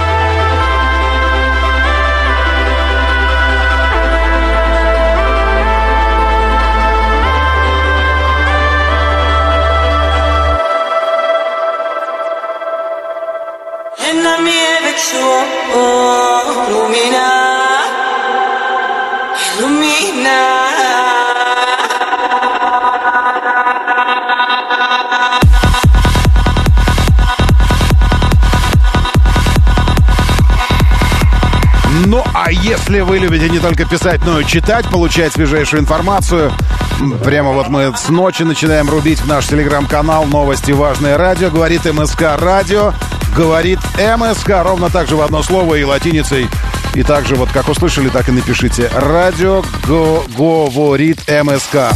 Ну, а если вы любите не только писать, но и читать, получать свежайшую информацию, прямо вот мы с ночи начинаем рубить в наш телеграм-канал «Новости. Важное радио». Говорит МСК Радио, говорит МСК, ровно так же в одно слово и латиницей. И также вот как услышали, так и напишите. Радио говорит МСК.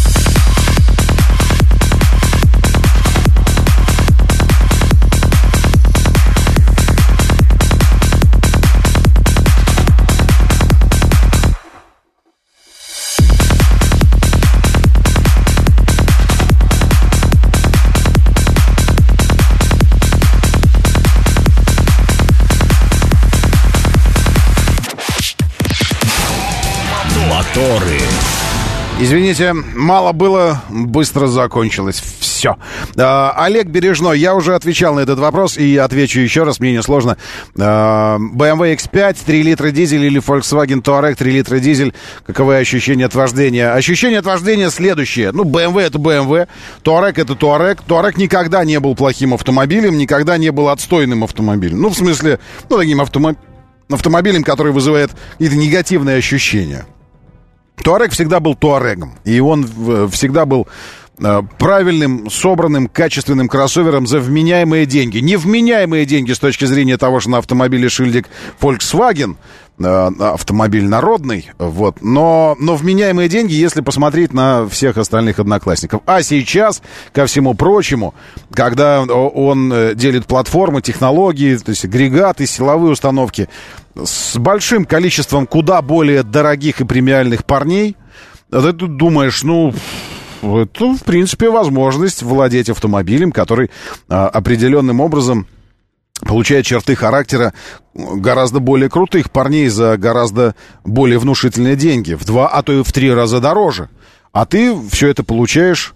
Извините, мало было, быстро закончилось. Все. Олег Бережной, я уже отвечал на этот вопрос и отвечу еще раз, мне не сложно. BMW X5, 3 литра дизель или Volkswagen Touareg, 3 литра дизель. Каковы ощущения от вождения? Ощущения от вождения следующие. BMW это BMW, Touareg это Touareg. Touareg никогда не был плохим автомобилем, никогда не был отстойным автомобилем. В смысле, таким автомобилем, который вызывает какие-то негативные ощущения. Touareg всегда был Touareg'ом, и он всегда был правильным, собранным, качественным кроссовером за вменяемые деньги. Невменяемые деньги с точки зрения того, что на автомобиле шильдик Volkswagen, автомобиль народный, вот, но вменяемые деньги, если посмотреть на всех остальных одноклассников. А сейчас, ко всему прочему, когда он делит платформы, технологии, то есть агрегаты, силовые установки с большим количеством куда более дорогих и премиальных парней, ты думаешь, это, в принципе, возможность владеть автомобилем, который определенным образом получает черты характера гораздо более крутых парней за гораздо более внушительные деньги. В 2, а то и в 3 раза дороже. А ты все это получаешь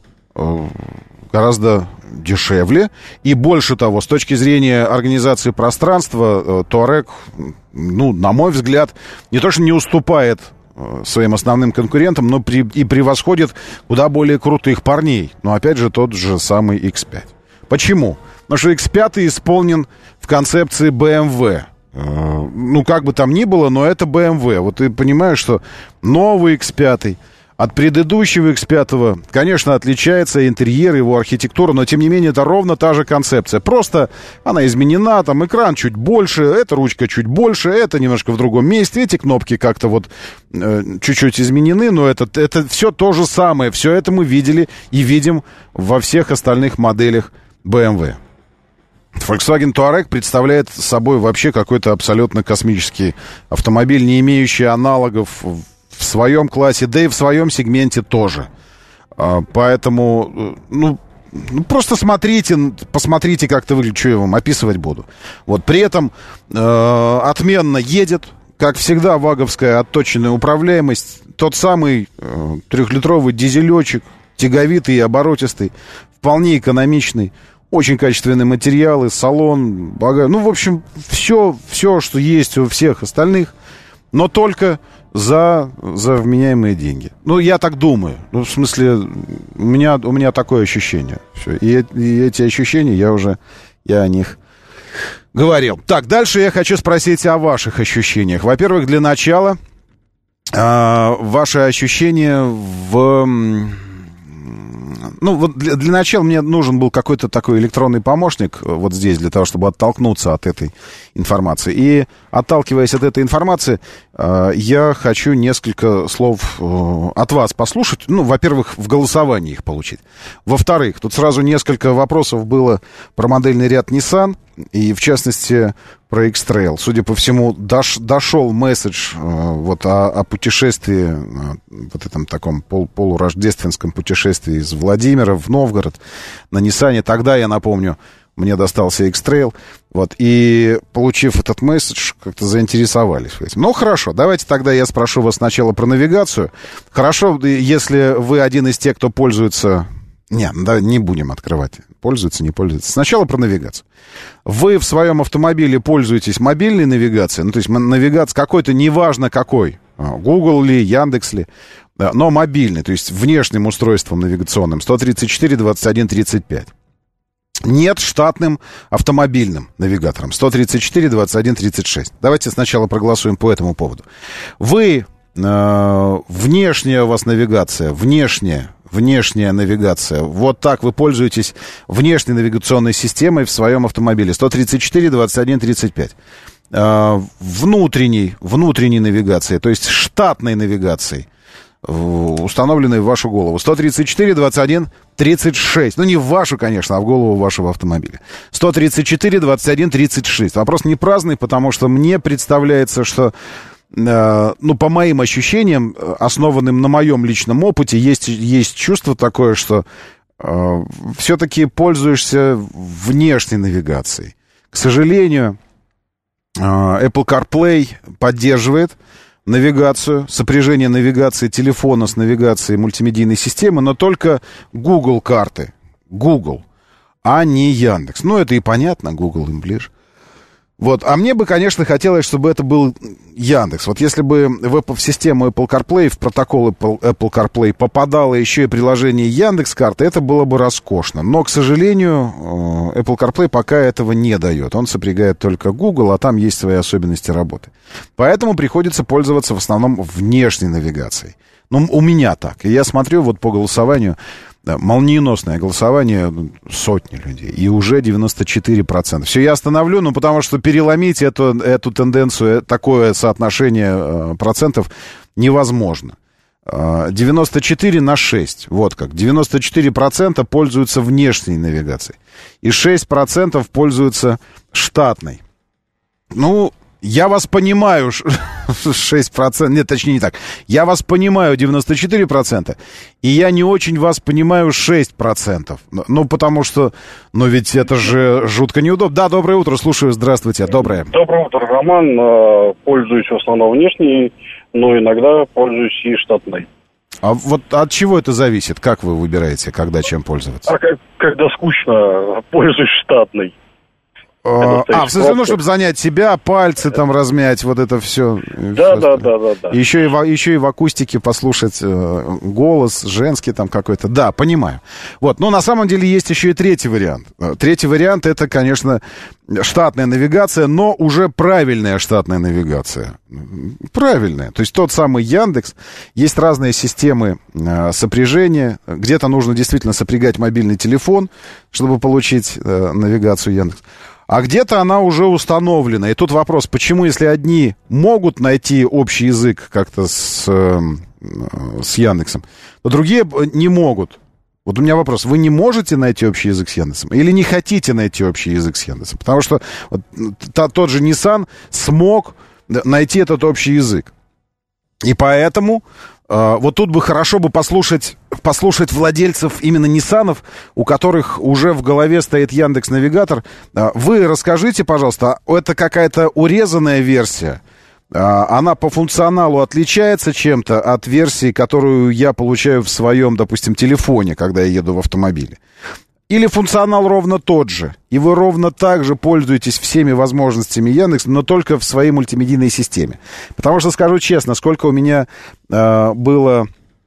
гораздо дешевле. И больше того, с точки зрения организации пространства, Touareg, на мой взгляд, не то что не уступает своим основным конкурентам, но и превосходит куда более крутых парней. Но опять же тот же самый X5. Почему? Потому что X5 исполнен в концепции BMW. Как бы там ни было, но это BMW. Вот ты понимаешь, что новый X5 от предыдущего X5, конечно, отличается интерьер, его архитектура, но, тем не менее, это ровно та же концепция. Просто она изменена, там экран чуть больше, эта ручка чуть больше, это немножко в другом месте, эти кнопки как-то чуть-чуть изменены, но это все то же самое. Все это мы видели и видим во всех остальных моделях BMW. Volkswagen Touareg представляет собой вообще какой-то абсолютно космический автомобиль, не имеющий аналогов в своем классе, да и в своем сегменте тоже. Поэтому, просто посмотрите, как это выглядит, что я вам описывать буду. Вот, при этом отменно едет, как всегда, ваговская отточенная управляемость, тот самый 3-литровый дизелечек, тяговитый и оборотистый, вполне экономичный, очень качественные материалы, салон, в общем, все, что есть у всех остальных. но только за вменяемые деньги. Ну, я так думаю. Ну, в смысле, у меня такое ощущение. Все. И эти ощущения я о них говорил. Так, дальше я хочу спросить о ваших ощущениях. Во-первых, для начала, ваши ощущения Ну, вот для начала мне нужен был какой-то такой электронный помощник вот здесь, для того, чтобы оттолкнуться от этой информации. И, отталкиваясь от этой информации, я хочу несколько слов от вас послушать. Ну, во-первых, в голосовании их получить. Во-вторых, тут сразу несколько вопросов было про модельный ряд Nissan, и, в частности, про X-Trail. Судя по всему, дошел месседж вот о путешествии, вот этом таком полурождественском путешествии из Владимира в Новгород на Ниссане. Тогда, я напомню, мне достался X-Trail. Вот, и, получив этот месседж, как-то заинтересовались этим. Ну, хорошо, давайте тогда я спрошу вас сначала про навигацию. Хорошо, если вы один из тех, кто пользуется... Нет, да, не будем открывать. Пользуется, не пользуется. Сначала про навигацию. Вы в своем автомобиле пользуетесь мобильной навигацией, ну, то есть навигация какой-то, неважно какой, Google ли, Яндекс ли, но мобильный, то есть внешним устройством навигационным, 134-21-35. Нет штатным автомобильным навигатором, 134-21-36. Давайте сначала проголосуем по этому поводу. Вы, внешняя у вас навигация, внешняя навигация. Вот так вы пользуетесь внешней навигационной системой в своем автомобиле. 134-21-35. Внутренней навигации, то есть штатной навигацией, установленной в вашу голову. 134-21-36. Ну, не в вашу, конечно, а в голову вашего автомобиля. 134-21-36. Вопрос не праздный, потому что мне представляется, что... Ну, по моим ощущениям, основанным на моем личном опыте, есть чувство такое, что все-таки пользуешься внешней навигацией. К сожалению, Apple CarPlay поддерживает навигацию, сопряжение навигации телефона с навигацией мультимедийной системы, но только Google карты. Google, а не Яндекс. Ну, это и понятно, Google им ближе. Вот, а мне бы, конечно, хотелось, чтобы это был Яндекс. Вот если бы в систему Apple CarPlay, в протокол Apple CarPlay попадало еще и приложение Яндекс.Карты, это было бы роскошно. Но, к сожалению, Apple CarPlay пока этого не дает. Он сопрягает только Google, а там есть свои особенности работы. Поэтому приходится пользоваться в основном внешней навигацией. Ну, у меня так. И я смотрю вот по голосованию... Да, молниеносное голосование, сотни людей, и уже 94%. Все, я остановлю, ну, потому что переломить эту тенденцию, такое соотношение процентов невозможно. 94/6, вот как. 94% пользуются внешней навигацией, и 6% пользуются штатной. Ну... Я вас понимаю, 6%, нет, точнее не так. Я вас понимаю 94%, и я не очень вас понимаю 6%. Ну, потому что, ну, ведь это же жутко неудобно. Да, доброе утро, слушаю, здравствуйте, доброе. Доброе утро, Роман. Пользуюсь в основном внешней, но иногда пользуюсь и штатной. А вот от чего это зависит? Как вы выбираете, когда чем пользоваться? Когда скучно, пользуюсь штатной. В смысле, ну, чтобы занять себя, пальцы там размять, вот это все. Да. Еще и в акустике послушать голос женский там какой-то. Да, понимаю. Вот, но на самом деле есть еще и третий вариант. Третий вариант — это, конечно, штатная навигация, но уже правильная штатная навигация. Правильная. То есть тот самый Яндекс. Есть разные системы сопряжения. Где-то нужно действительно сопрягать мобильный телефон, чтобы получить навигацию Яндекс. А где-то она уже установлена. И тут вопрос, почему, если одни могут найти общий язык как-то с Яндексом, то другие не могут. Вот у меня вопрос, вы не можете найти общий язык с Яндексом? Или не хотите найти общий язык с Яндексом? Потому что вот, тот же Nissan смог найти этот общий язык. И поэтому... Вот тут бы хорошо бы послушать владельцев именно Ниссанов, у которых уже в голове стоит Яндекс.Навигатор. Вы расскажите, пожалуйста, это какая-то урезанная версия? Она по функционалу отличается чем-то от версии, которую я получаю в своем, допустим, телефоне, когда я еду в автомобиле? Или функционал ровно тот же, и вы ровно так же пользуетесь всеми возможностями Яндекса, но только в своей мультимедийной системе. Потому что, скажу честно, сколько у меня было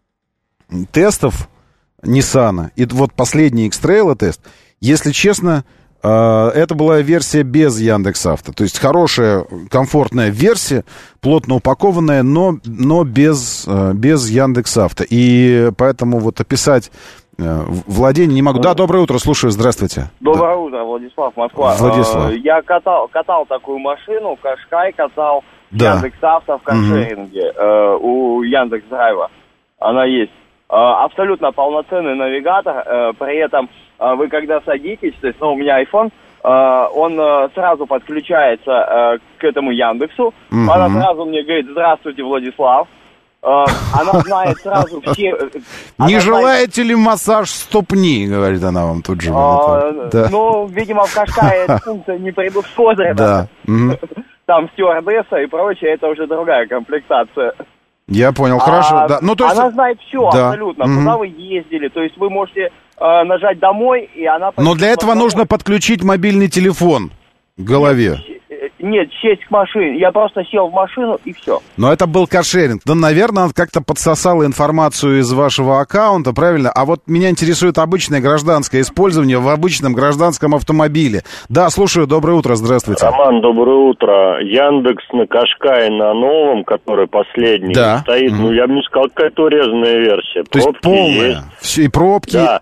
тестов Ниссана, и вот последний X-Trail тест, если честно, это была версия без Яндекс.Авто. То есть хорошая, комфортная версия, плотно упакованная, но без Яндекс.Авто. И поэтому вот описать владение не могу. Да, доброе утро, слушаю, здравствуйте. Доброе утро, Владислав, Москва. Владислав. Я катал такую машину, Кашкай катал, Яндекс.Авто в каршеринге, у Яндекс.Драйва. Она есть. Абсолютно полноценный навигатор, при этом вы когда садитесь, то есть, у меня iPhone, он сразу подключается к этому Яндексу, она сразу мне говорит: здравствуйте, Владислав. Она знает сразу все... Не желаете ли массаж ступни, говорит она вам тут же. Да. Ну, видимо, в Кашкае эта функция не предусмотрена. Да. Там стюардесса и прочее, это уже другая комплектация. Я понял, хорошо. Да. Ну, то есть... Она знает все абсолютно, куда вы ездили. То есть вы можете нажать «Домой», и она... Но для этого нужно подключить мобильный телефон к голове. Нет, сесть к машине. Я просто сел в машину, и все. Но это был каршеринг. Да, наверное, он как-то подсосал информацию из вашего аккаунта, правильно? А вот меня интересует обычное гражданское использование в обычном гражданском автомобиле. Да, слушаю, доброе утро, здравствуйте. Роман, доброе утро. Яндекс на Кашкае на новом, который последний, стоит, ну, я бы не сказал, какая-то урезанная версия. То есть полная? Все, и пробки? Да.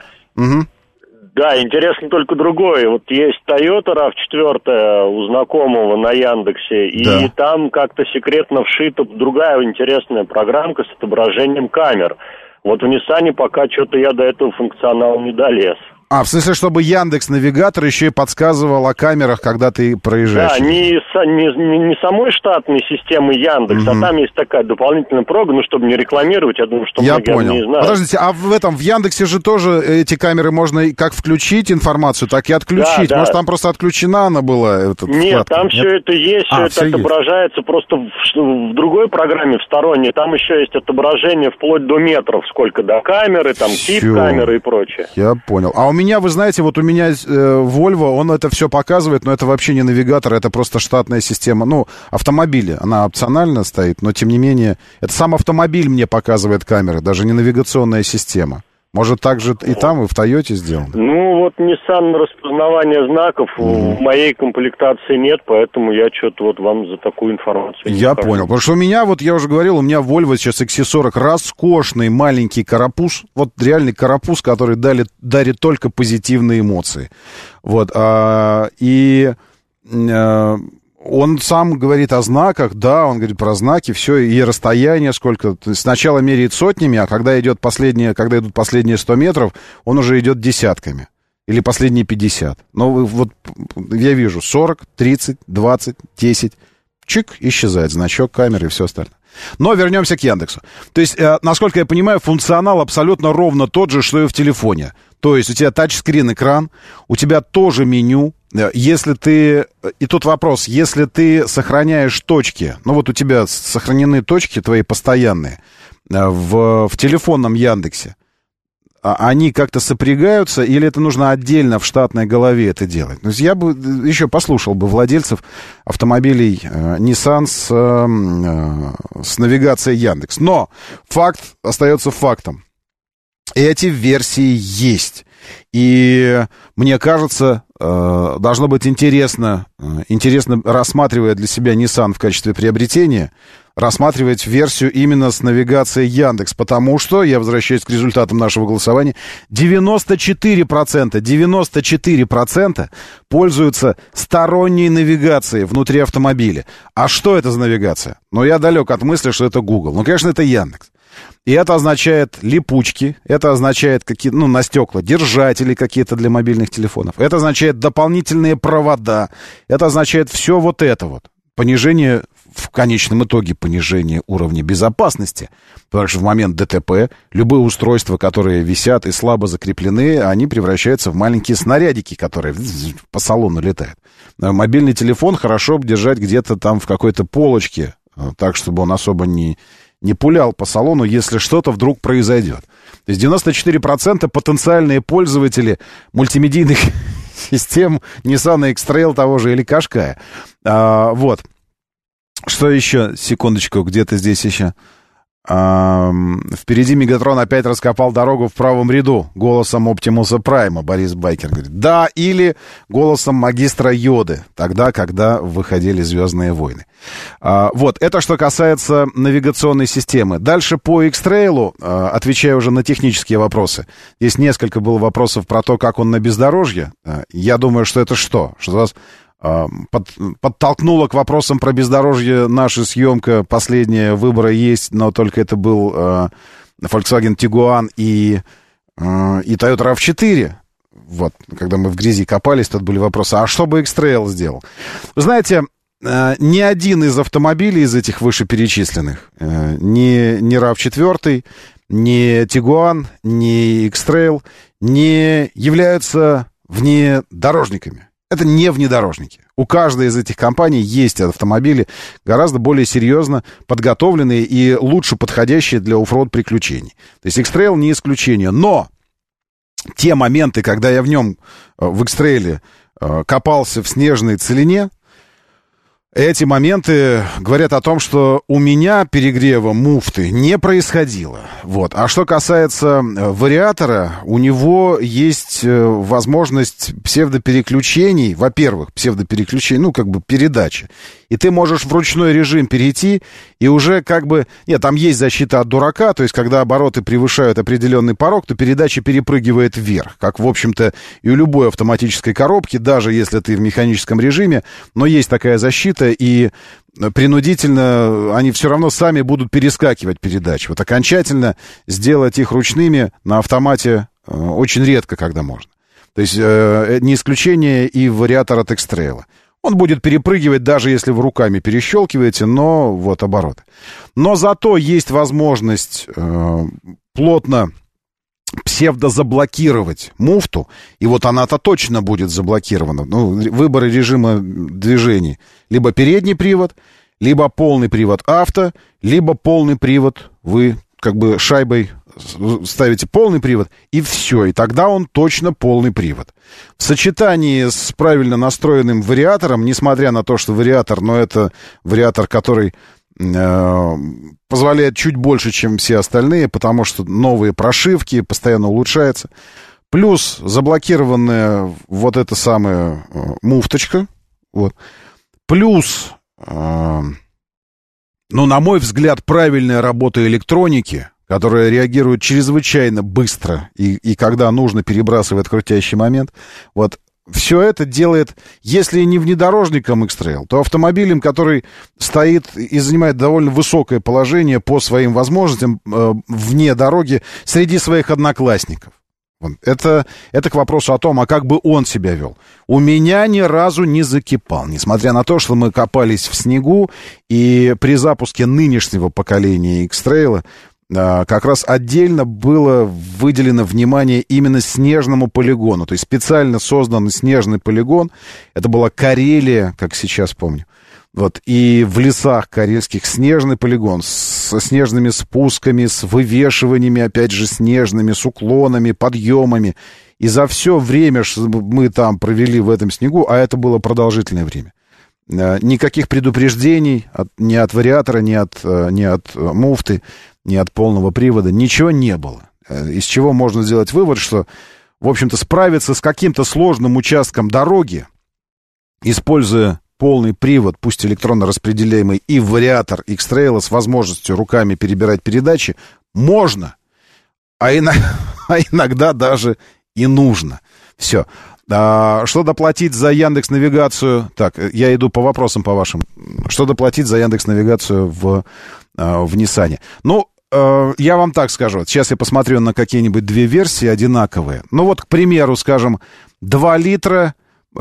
Да, интересно только другое. Вот есть Toyota RAV4 у знакомого на Яндексе, и там как-то секретно вшита другая интересная программка с отображением камер. Вот в Ниссане пока что-то я до этого функционала не долез. А, в смысле, чтобы Яндекс.Навигатор еще и подсказывал о камерах, когда ты проезжаешь? Да, не самой штатной системы Яндекс, а там есть такая дополнительная прога, ну, чтобы не рекламировать, я думаю, что многие не знают. Подождите, а в Яндексе же тоже эти камеры можно как включить информацию, так и отключить. Да, может, там просто отключена она была? Нет, там все это есть, все это отображается просто в другой программе, в сторонней. Там еще есть отображение вплоть до метров, сколько до камеры, там тип камеры и прочее. Я понял. А у меня, вы знаете, вот у меня Volvo, он это все показывает, но это вообще не навигатор, это просто штатная система. Ну, автомобиля, она опционально стоит, но тем не менее, это сам автомобиль мне показывает камеры, даже не навигационная система. Может, так же и там, и в Тойоте сделано? Ну, вот Nissan распознавание знаков в моей комплектации нет, поэтому я что-то вот вам за такую информацию не Я понял, потому что у меня, вот я уже говорил, у меня Volvo сейчас XC40, роскошный маленький карапуз, вот реальный карапуз, который дарит только позитивные эмоции. Вот, он сам говорит о знаках, да, он говорит про знаки, все, и расстояние сколько. Сначала меряет сотнями, а когда идут последние 100 метров, он уже идет десятками. Или последние 50. Но вот я вижу 40, 30, 20, 10. Чик, исчезает значок камеры и все остальное. Но вернемся к Яндексу. То есть, насколько я понимаю, функционал абсолютно ровно тот же, что и в телефоне. То есть у тебя тачскрин-экран, у тебя тоже меню. Если ты... И тут вопрос, если ты сохраняешь точки, ну вот у тебя сохранены точки твои постоянные в телефонном Яндексе, они как-то сопрягаются, или это нужно отдельно в штатной голове это делать? То есть я бы еще послушал бы владельцев автомобилей Nissan с навигацией Яндекс. Но факт остается фактом. Эти версии есть. И мне кажется, должно быть интересно, рассматривая для себя Nissan в качестве приобретения, рассматривать версию именно с навигацией Яндекс, потому что, я возвращаюсь к результатам нашего голосования, 94% пользуются сторонней навигацией внутри автомобиля. А что это за навигация? Ну, я далек от мысли, что это Google. Ну, конечно, это Яндекс. И это означает липучки, это означает какие-то, на стекла, держатели какие-то для мобильных телефонов. Это означает дополнительные провода. Это означает все вот это вот. Понижение, в конечном итоге, понижение уровня безопасности. Потому что в момент ДТП любые устройства, которые висят и слабо закреплены, они превращаются в маленькие снарядики, которые по салону летают. Мобильный телефон хорошо держать где-то там в какой-то полочке, так, чтобы он особо не не пулял по салону, если что-то вдруг произойдет. То есть 94% потенциальные пользователи мультимедийных систем Nissan X-Trail того же или Qashqai. Вот. Что еще? Секундочку, где-то здесь еще. Впереди Мегатрон опять раскопал дорогу в правом ряду голосом Оптимуса Прайма, Борис Байкер говорит. Да, или голосом магистра Йоды, тогда, когда выходили «Звездные войны». Вот, это что касается навигационной системы. Дальше по X-Trail, отвечая уже на технические вопросы. Здесь несколько было вопросов про то, как он на бездорожье. Я думаю, что это что? Что вас подтолкнула к вопросам про бездорожье наша съемка. Последняя выбора есть, но только это был Volkswagen Tiguan и Toyota RAV4. Вот, когда мы в грязи копались, тут были вопросы, а что бы X-Trail сделал? Вы знаете, ни один из автомобилей из этих вышеперечисленных, ни RAV4, ни Tiguan, ни X-Trail не являются внедорожниками. Это не внедорожники. У каждой из этих компаний есть автомобили гораздо более серьезно подготовленные и лучше подходящие для оффроуд приключений. То есть X-Trail не исключение. Но те моменты, когда я в нем, в X-Trail, копался в снежной целине, эти моменты говорят о том, что у меня перегрева муфты не происходило. Вот. А что касается вариатора, у него есть возможность псевдопереключений. Во-первых, псевдопереключений, ну, как бы передачи. И ты можешь в ручной режим перейти, и уже как бы... Нет, там есть защита от дурака, то есть, когда обороты превышают определенный порог, то передача перепрыгивает вверх, как, в общем-то, и у любой автоматической коробки, даже если ты в механическом режиме, но есть такая защита, и принудительно они все равно сами будут перескакивать передачи. Вот окончательно сделать их ручными на автомате очень редко, когда можно. То есть, не исключение и вариатор от X-Trail. Он будет перепрыгивать, даже если вы руками перещелкиваете, но вот обороты. Но зато есть возможность плотно псевдозаблокировать муфту, и вот она-то точно будет заблокирована. Ну, выбор режима движений. Либо передний привод, либо полный привод авто, либо полный привод. Вы как бы шайбой ставите полный привод, и все. И тогда он точно полный привод. В сочетании с правильно настроенным вариатором, несмотря на то, что вариатор, но это вариатор, который позволяет чуть больше, чем все остальные, потому что новые прошивки, постоянно улучшается. Плюс заблокированная вот эта самая муфточка. Вот. Плюс, ну, на мой взгляд, правильная работа электроники, которая реагирует чрезвычайно быстро и когда нужно, перебрасывает крутящий момент. Вот. Все это делает, если не внедорожником X-Trail, то автомобилем, который стоит и занимает довольно высокое положение по своим возможностям вне дороги среди своих одноклассников. Это к вопросу о том, а как бы он себя вел. У меня ни разу не закипал, несмотря на то, что мы копались в снегу, и при запуске нынешнего поколения X-Trail как раз отдельно было выделено внимание именно снежному полигону. То есть специально созданный снежный полигон. Это была Карелия, как сейчас помню. Вот. И в лесах карельских снежный полигон со снежными спусками, с вывешиваниями, опять же, снежными, с уклонами, подъемами. И за все время, что мы там провели в этом снегу, а это было продолжительное время, никаких предупреждений ни от вариатора, ни от муфты, ни от полного привода, ничего не было. Из чего можно сделать вывод, что, в общем-то, справиться с каким-то сложным участком дороги, используя полный привод, пусть электронно распределяемый, и вариатор X-Trail с возможностью руками перебирать передачи, можно, а иногда даже и нужно. Все. Что доплатить за Яндекс.Навигацию? Так, я иду по вопросам по вашим. Что доплатить за Яндекс.Навигацию в Ниссане? Ну, я вам так скажу. Сейчас я посмотрю на какие-нибудь две версии одинаковые. Ну, вот, к примеру, скажем, 2 литра...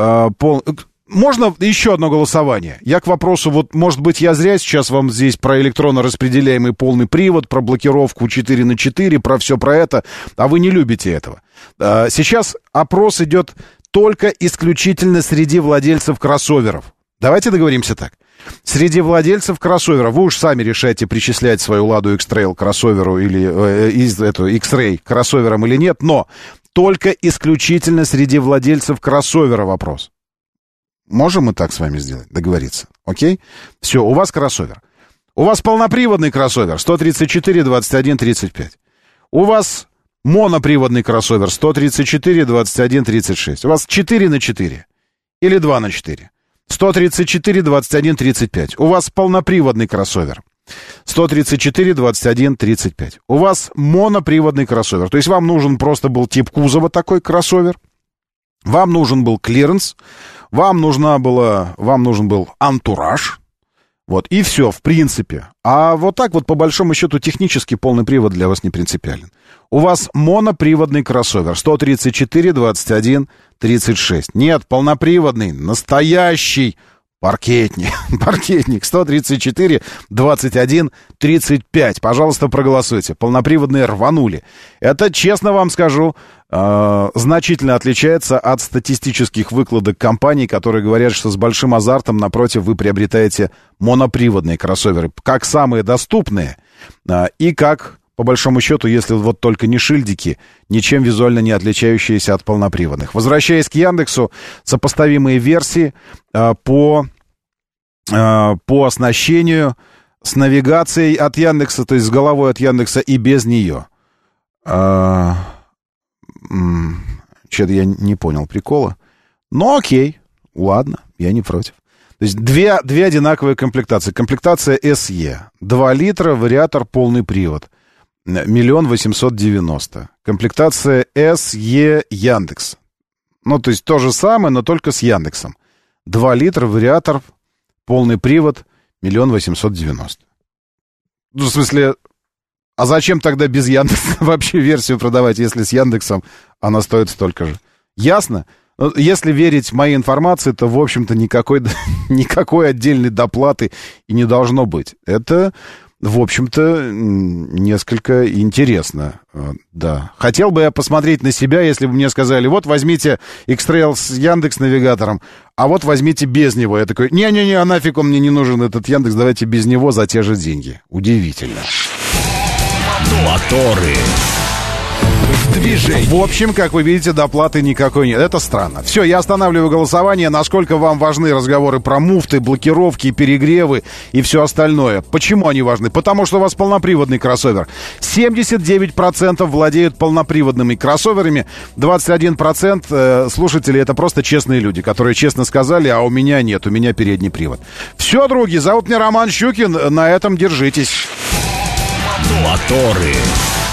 Можно еще одно голосование? Я к вопросу, вот, может быть, я зря сейчас вам здесь про электронно распределяемый полный привод, про блокировку 4/4, про все про это, а вы не любите этого. Сейчас опрос идет только исключительно среди владельцев кроссоверов. Давайте договоримся так. Среди владельцев кроссовера, вы уж сами решаете, причислять свою Ладу X-Trail кроссоверу или X-Ray кроссовером или нет, но только исключительно среди владельцев кроссовера вопрос. Можем мы так с вами сделать, договориться? Окей? Все, у вас кроссовер. У вас полноприводный кроссовер 134 21 35. У вас моноприводный кроссовер 134 21 36. У вас 4x4 или 2x4. 134 21 35. У вас полноприводный кроссовер 134 21 35. У вас моноприводный кроссовер. То есть вам нужен просто был тип кузова такой кроссовер. Вам нужен был клиренс. Вам нужен был антураж. Вот, и все, в принципе. А вот так вот, по большому счету, технически полный привод для вас не принципиален. У вас моноприводный кроссовер 134 21 36. Нет, полноприводный, настоящий паркетник 134 21 35. Пожалуйста, проголосуйте. Полноприводные рванули. Это, честно вам скажу, значительно отличается от статистических выкладок компаний, которые говорят, что с большим азартом, напротив, вы приобретаете моноприводные кроссоверы, как самые доступные, и как, по большому счету, если вот только не шильдики, ничем визуально не отличающиеся от полноприводных. Возвращаясь к Яндексу, сопоставимые версии по оснащению с навигацией от Яндекса, то есть с головой от Яндекса и без нее. Что-то я не понял прикола. Но окей, ладно, я не против. То есть две одинаковые комплектации. Комплектация SE. 2 литра, вариатор, полный привод. 1 890 000. Комплектация SE Яндекс. Ну, то есть то же самое, но только с Яндексом. 2 литра, вариатор, полный привод, 1 890 000. Ну, в смысле... А зачем тогда без Яндекса вообще версию продавать, если с Яндексом она стоит столько же? Ясно? Если верить моей информации, то, в общем-то, никакой отдельной доплаты и не должно быть. Это, в общем-то, несколько интересно. Да. Хотел бы я посмотреть на себя, если бы мне сказали, вот возьмите X-Trail с Яндекс-навигатором, а вот возьмите без него. Я такой, не-не-не, а нафиг он мне не нужен, этот Яндекс, давайте без него за те же деньги. Удивительно. Моторы. Движение. В общем, как вы видите, доплаты никакой нет. Это странно. Все, я останавливаю голосование. Насколько вам важны разговоры про муфты, блокировки, перегревы и все остальное? Почему они важны? Потому что у вас полноприводный кроссовер. 79% владеют полноприводными кроссоверами. 21% слушателей — это просто честные люди, которые честно сказали, а у меня нет, у меня передний привод. Все, други, зовут меня Роман Щукин. На этом держитесь. Моторы.